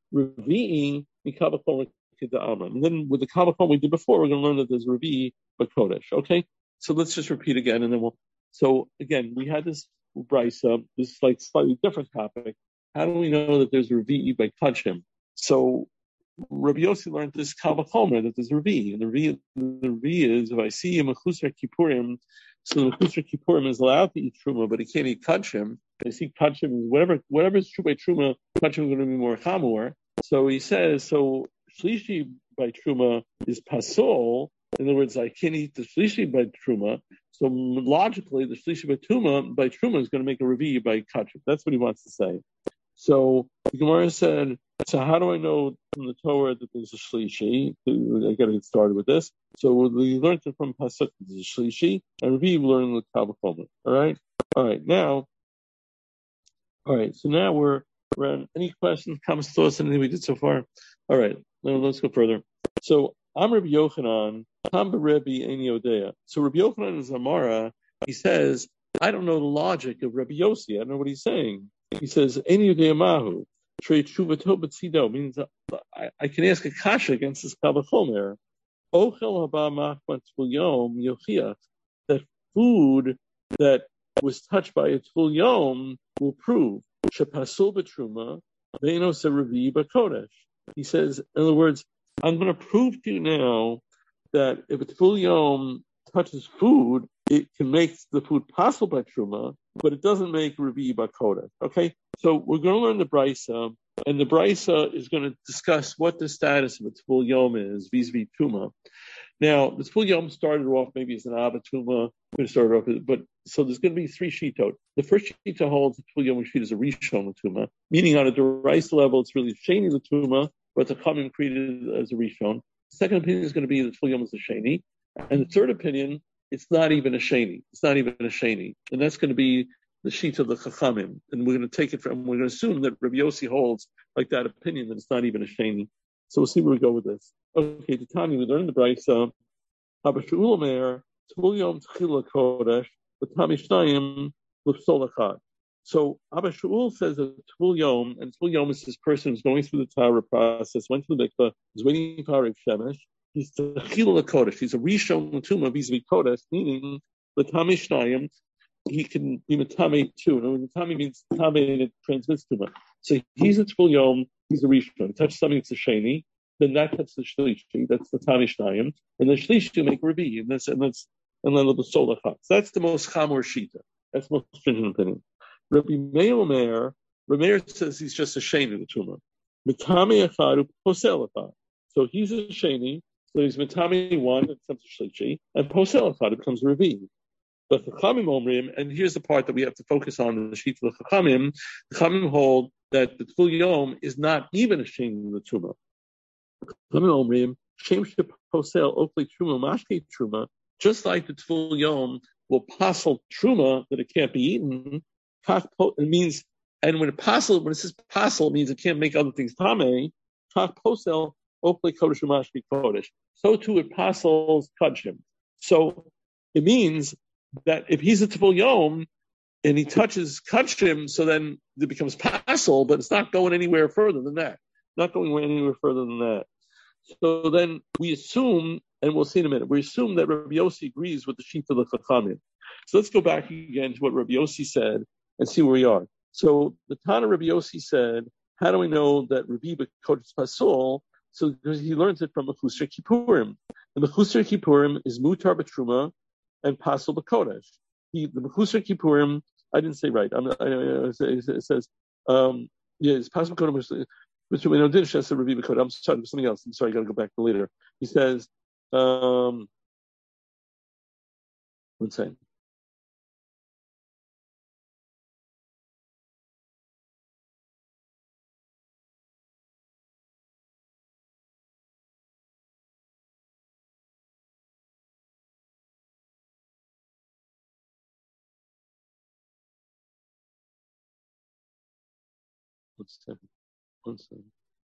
Speaker 1: Revi'i mikabachom k'da'amra. And then with the kabachom we did before, we're going to learn that there's revi'i but kodesh. Okay, so let's just repeat again, and then we'll. So again, we had this brisa, this is like slightly different topic. How do we know that there's revi'i by kachim? So Rabbi Yossi learned this kal v'chomer that there's revi'i, and the revi'i, the revi'i is if I see a mechusar kippurim, so the mechusar kippurim is allowed to eat truma, but he can't eat kachim. I see kachim, whatever whatever is true by truma, kachim is going to be more chamor. So he says, so shlishi by truma is pasul. In other words, I can't eat the shlishi by truma. So logically, the shlishi by truma by truma is going to make a revi'i by kachim. That's what he wants to say. So the Gemara said, so how do I know from the Torah that there's a shlishi? I got to get started with this. So we learned it from pasuk there's a shlishi, and revi'i we learned the kal v'chomer. All right, all right. Now, all right. So now we're around. Any questions, comments, thoughts, anything we did so far? All right. Now let's go further. So I'm Rabbi Yochanan. Tam Rebbe Ein Yodea. So Rabbi Yochanan is Amara. He says, I don't know the logic of Rabbi Yossi. I don't know what he's saying. He says, Ein Yodea Mahu. Trei Tshuvato B'tzido means I, I can ask a kasha against this kal v'chomer. Ochel haba machmat tzvul yom yochiach. That food that was touched by a tzvul yom will prove shepasul b'truma veinos a revi'i b'kodesh. He says, in other words, I'm going to prove to you now that if a tzvul yom touches food, it can make the food possible by truma, but it doesn't make revi'i b'kodesh. Okay, so we're going to learn the brisa, and the brisa is going to discuss what the status of a tzvul yom is vis-a-vis truma. Now, the tzvul yom started off maybe as an abba truma. We're going to start off, with, but so there's going to be three shitot. The first shita holds the tzvul yom sheet as a rishon l'tuma, meaning on a derisa level it's really sheni l'tuma, but the chachamim treated as a rishon. The second opinion is going to be that Tful Yom is a Sheni. And the third opinion, it's not even a Sheni. It's not even a Sheni. And that's going to be the sheet of the Chachamim. And we're going to take it from, we're going to assume that Rabbi Yossi holds like that opinion, that it's not even a Sheni. So we'll see where we go with this. Okay, to Tani, we learned the Brisa, Abba Shaul Omer, Tful Yom Tchila Kodesh, L'Tami Shnayim, L'Psol Echad. So Abba Shaul says that Tful Yom, and Tful Yom is this person who's going through the Torah process, went to the mikveh, is waiting for Hariv Shemesh. He's the Tchila Kodesh. He's a Rishon L'Tuma vis-a-vis Kodesh, meaning L'Tami Shnayim, he can be Matame too. And Matame means Matame and it transmits Tuma. So he's a Tful Yom, he's a Rishon. He touches something that's a Sheni, then that cuts the Shlishi, that's the Tami Shnayim, and the Shlishi make Rabbi, and that's, and that's, and then the Sol Echad. So that's the most Chamor Shita. That's the most stringent opinion. Rabbi Meir Omer, Rabbi Meir says he's just a Sheni, the Tuma. Matame Echad, Posel Echad. So he's a Sheni, so he's Matame one, it becomes a Shlishi, and Posel Echad, it becomes Rabbi. But the Chachamim Omrim, and here's the part that we have to focus on in the sheet of the Chachamim, the Chachamim hold that the Tful Yom is not even a Sheni in the Tuma. Chachamim Omrim, Shem Sheposel Oklei Truma Mashke Truma, just like the Tful Yom will passel Truma, that it can't be eaten, it means, and when it passel, when it says passel, it means it can't make other things Tameh, Kach Posel Oklei Kodesh Mashke Kodesh. So too it passels Kudshim. So it means that if he's a Tful Yom and he touches Kudshim, so then it becomes passel, but it's not going anywhere further than that. Not going anywhere further than that. So then we assume, and we'll see in a minute, we assume that Rabbi Yossi agrees with the sheet of the Chachamim. So let's go back again to what Rabbi Yossi said and see where we are. So the Tana Rabbi Yossi said, how do we know that Rabbi B'Kodesh Pasul? So because he learns it from Mechusar Kippurim. The Mechusar Kippurim is Mutar B'Truma and Pasul B'Kodesh. He, the Mechusar Kippurim, I didn't say right. I'm, I, I, it says, um, yeah, it's Pasul B'Kodesh. Mister No, didn't say Rabbi B'Kodesh. I'm sorry, there's something else. I'm sorry, I got to go back to later. He says, um, one second. One second. One second.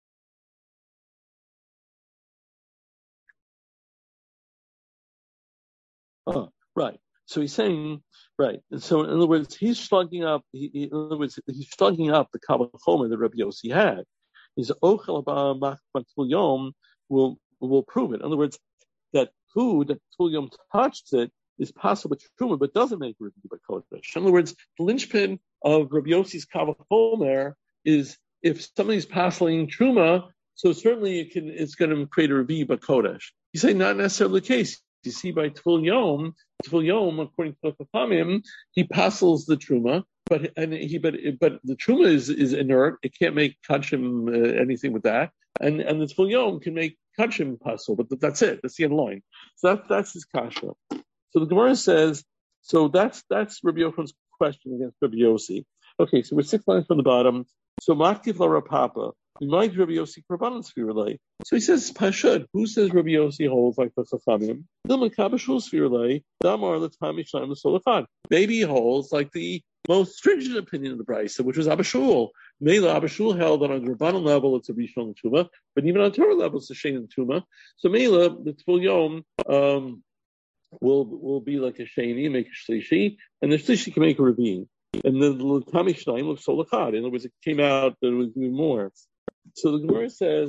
Speaker 1: Oh, right. So he's saying, right. And so in other words, he's slugging up, he, he, in other words, he's slugging up the Kabbalah Chomer that Rabbi Yossi had. He's Ochel Ba Tful Yom will will prove it. In other words, that food that Tful Yom touched it is possible truma, but doesn't make Rabbi B'Kodesh. In other words, the linchpin of Rabbi Yossi's Kabbalah Chomer is if somebody's passing truma, so certainly it can, it's going to create a Rabbi B'Kodesh. You say not necessarily the case. You see, by Tful Yom, Tful Yom, according to the Chachamim, he passels the truma, but and he but but the truma is, is inert. It can't make kachim uh, anything with that, and and the Tful Yom can make kachim passel, but that's it. That's the end line. So that that's his kasha. So the Gemara says, so that's that's Rabbi Yochanan's question against Rabbi Yossi. Okay, so we're six lines from the bottom. So Maktiv la Rapapa. We might Rabbi Yossi Karbanan Sfirulay. So he says, Pashud, who says Rabbi Yossi holds like the Chachamim? Dilma Kabashul Sfirulay, Damar Latami Shlaim Solachad. Maybe he holds like the most stringent opinion of the Brisa, which was Abba Shaul. Mela Abba Shaul held that on the Rabbanan level it's a Rishon Tuma, but even on Torah level it's a Shein Tuma. So Mela, the Tful Yom, um, will will be like a Sheini, make a Shlishi, and the Shlishi can make a Ravine. And the Latami Shlaim of Solachad. In other words, it came out that it was even more. So the Gemara says,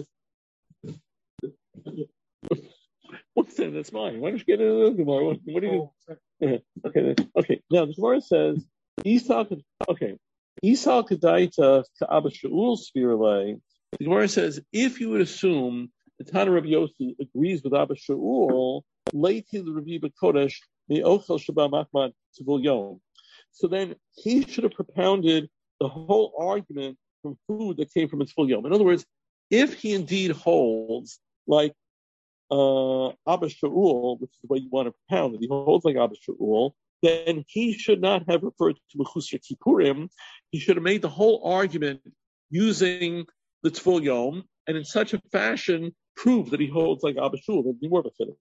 Speaker 1: what's that? That's mine. Why don't you get into the Gemara? What, what do you do? Okay, okay. Now the Gemara says, Esau, okay, Esau Kedaita to Abba Shaul Sfirulay. The Gemara says, if you would assume the Tana Rabbi Yossi agrees with Abba Shaul, late to the Rabbi B'Kodesh, the Ochel Shabbat Machmad Tivul Yom. So then he should have propounded the whole argument from food that came from its full yom. In other words, if he indeed holds like uh, Abba Shaul, which is the way you want to propound it, he holds like Abba Shaul, then he should not have referred to Mechusar Kippurim. He should have made the whole argument using the Tful Yom, and in such a fashion
Speaker 6: prove that he holds like Abba Shul, that'd be more of a finish.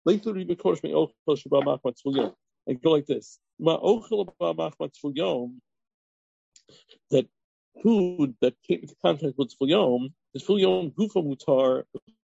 Speaker 6: And go like this. That food that came into contact with Tzful Yom, is Tzful Yom Gufa Mutar,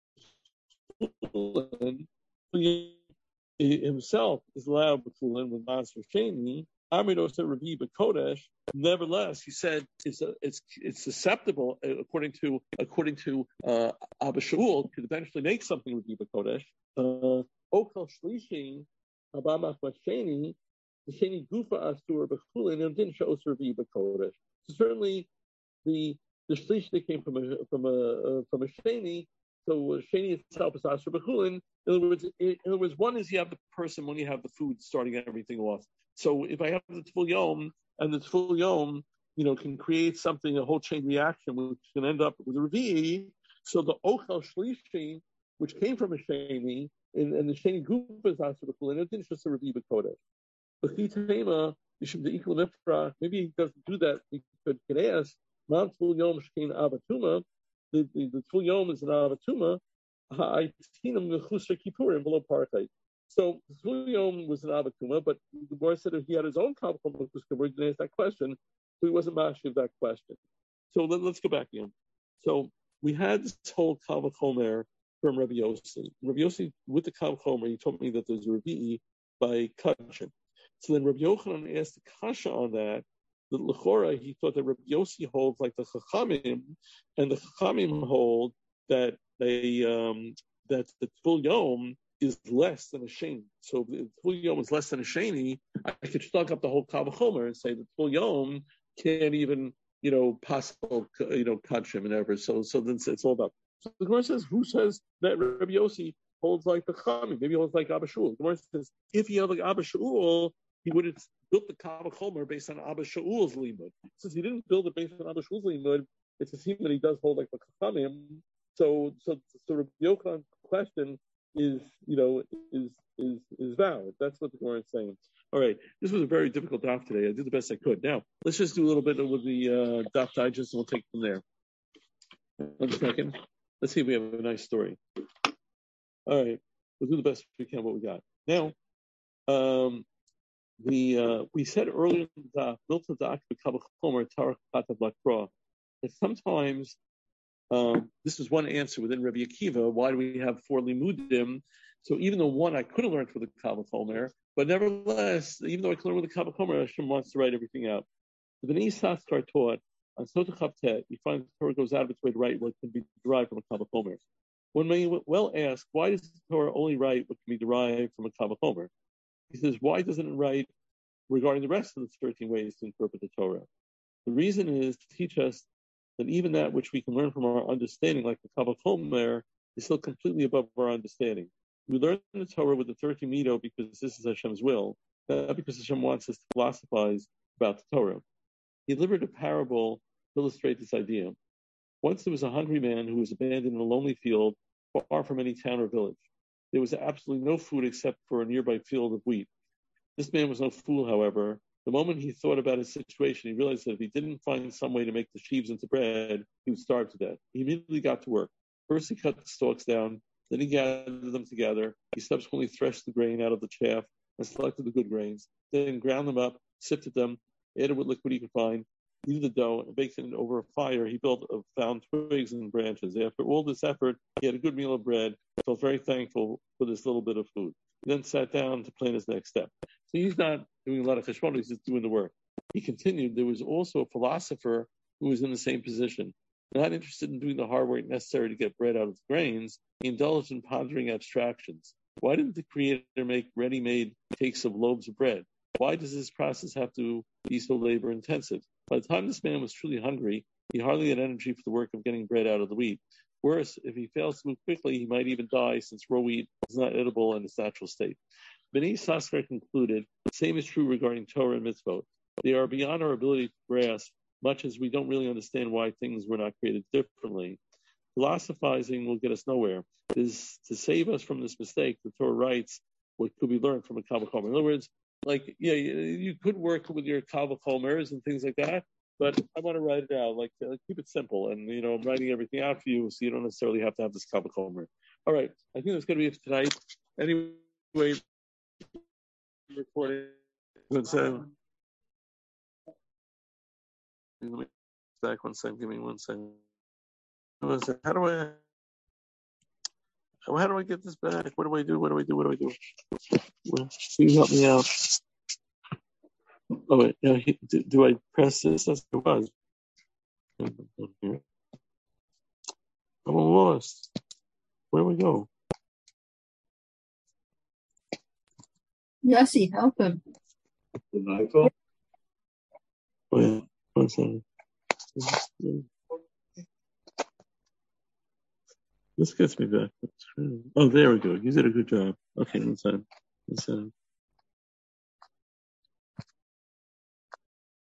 Speaker 6: himself is allowed B'Chulin with Master Sheni. Amidos Ravi B'Kodesh. Nevertheless, he said it's a, it's it's susceptible according to according to uh, Abba Shaul could eventually make something Ravi B'Kodesh. Okal Shlishi Abamach Sheni the Sheni Gufa Asur B'Chulin and didn't show Ravi B'Kodesh. So certainly the the Shlish that came from a from a uh, from a Sheni. So Sheni itself is Asur B'Chulin. In other words, in other words, one is you have the person when you have the food starting everything off. So if I have the Tzful Yom, and the Tzful Yom, you know, can create something, a whole chain reaction, which can end up with a Revi'i. So the Ochel Shlishi, which came from a Sheni, and, and the Sheni Gufa is Asur B'Chulin, it didn't just a Revi'i B'Kodesh. But Chitema, the equal Nifra, maybe he doesn't do that. He could, could ask, Mount Tzful Yom Shkein Abatuma, the the, the Tzful Yom is an Abatuma. Below Parkai. So Tzful Yom was an Abatuma, but the boy said if he had his own Kavachom, he didn't ask that question, so he wasn't mashing that question. So let, let's go back again. So we had this whole Kavachomer from Rabbi Yossi. Rabbi Yossi, with the Kavachomer, he told me that there's a Revi'i by Kachin. So then Rabbi Yochanan asked the Kasha on that. The L'chora, he thought that Rabbi Yossi holds like the Chachamim, and the Chachamim hold that they um, that the Tzful Yom is less than a sheni. So if the Tzful Yom is less than a sheni, I could stock up the whole Kavachomer and say the Tzful Yom can't even, you know, possible, you know, kachim and ever. So so then it's all about. So the Gemara says, who says that Rabbi Yossi holds like the Chachamim? Maybe he holds like Abba Shaul. The Gemara says, if he held like Abba Shaul, he would have built the Kavachomer based on Abba Shaul's limud. Since he didn't build it based on Abba Shaul's limud, it's a seem that he does hold like the Chachamim. So, so, so Rabbi Yochanan's question is, you know, is is is valid. That's what the Gemara is saying. All right, this was a very difficult daf today. I did the best I could. Now, let's just do a little bit with the uh, daf digest, and we'll take it from there. One second. Let's see if we have a nice story. All right, we'll do the best we can. What we got now. Um, we uh, we said earlier in the daf, Milta Dak B'Kavachomer Tarach Katav Lakra, that sometimes. Um, this is one answer within Rabbi Akiva. Why do we have four limudim? So even though one I could have learned for the Kavachomer, but nevertheless, even though I could learn with the Kavachomer, Hashem wants to write everything out. The Bnei Yissaschar taught on Sota Chavtet, you find the Torah goes out of its way to write what can be derived from a Kavachomer. One may well ask, why does the Torah only write what can be derived from a Kavachomer? He says, why doesn't it write regarding the rest of the thirteen ways to interpret the Torah? The reason is to teach us that even that which we can learn from our understanding, like the Kavachomer, is still completely above our understanding. We learn the Torah with the thirteen mido because this is Hashem's will, not because Hashem wants us to philosophize about the Torah. He delivered a parable to illustrate this idea. Once there was a hungry man who was abandoned in a lonely field far from any town or village. There was absolutely no food except for a nearby field of wheat. This man was no fool, however. The moment he thought about his situation, he realized that if he didn't find some way to make the sheaves into bread, he would starve to death. He immediately got to work. First, he cut the stalks down. Then he gathered them together. He subsequently threshed the grain out of the chaff and selected the good grains. Then ground them up, sifted them, added what liquid he could find, kneaded the dough, and baked it over a fire. He built of found twigs and branches. After all this effort, he had a good meal of bread. Felt very thankful for this little bit of food. He then sat down to plan his next step. So he's not doing a lot of cheshbon, he's just doing the work. He continued, there was also a philosopher who was in the same position. Not interested in doing the hard work necessary to get bread out of the grains, he indulged in pondering abstractions. Why didn't the Creator make ready-made cakes of loaves of bread? Why does this process have to be so labor-intensive? By the time this man was truly hungry, he hardly had energy for the work of getting bread out of the wheat. Worse, if he fails to move quickly, he might even die, since raw wheat is not edible in its natural state. Bnei Yissaschar concluded, the same is true regarding Torah and mitzvot. They are beyond our ability to grasp, much as we don't really understand why things were not created differently. Philosophizing will get us nowhere. It is to save us from this mistake, the Torah writes what could be learned from a Kavachomer. In other words, like, yeah, you could work with your Kavachomers and things like that, but I want to write it out. Like, uh, keep it simple, and you know, I'm writing everything out for you, so you don't necessarily have to have this Kabbalah. All right, I think that's going to be it tonight. Anyway, recording. So, let me back one second. Give me one second. How do I? How do I get this back? What do I do? What do I do? What do I do? Well, can you help me out? Oh wait, yeah, he, do, do I press this? That's what it was. I'm lost. Where do we go?
Speaker 5: Yossi, help him.
Speaker 2: The Michael?
Speaker 6: Wait, one second. This gets me back. Oh, there we go. You did a good job. Okay, one second. One second.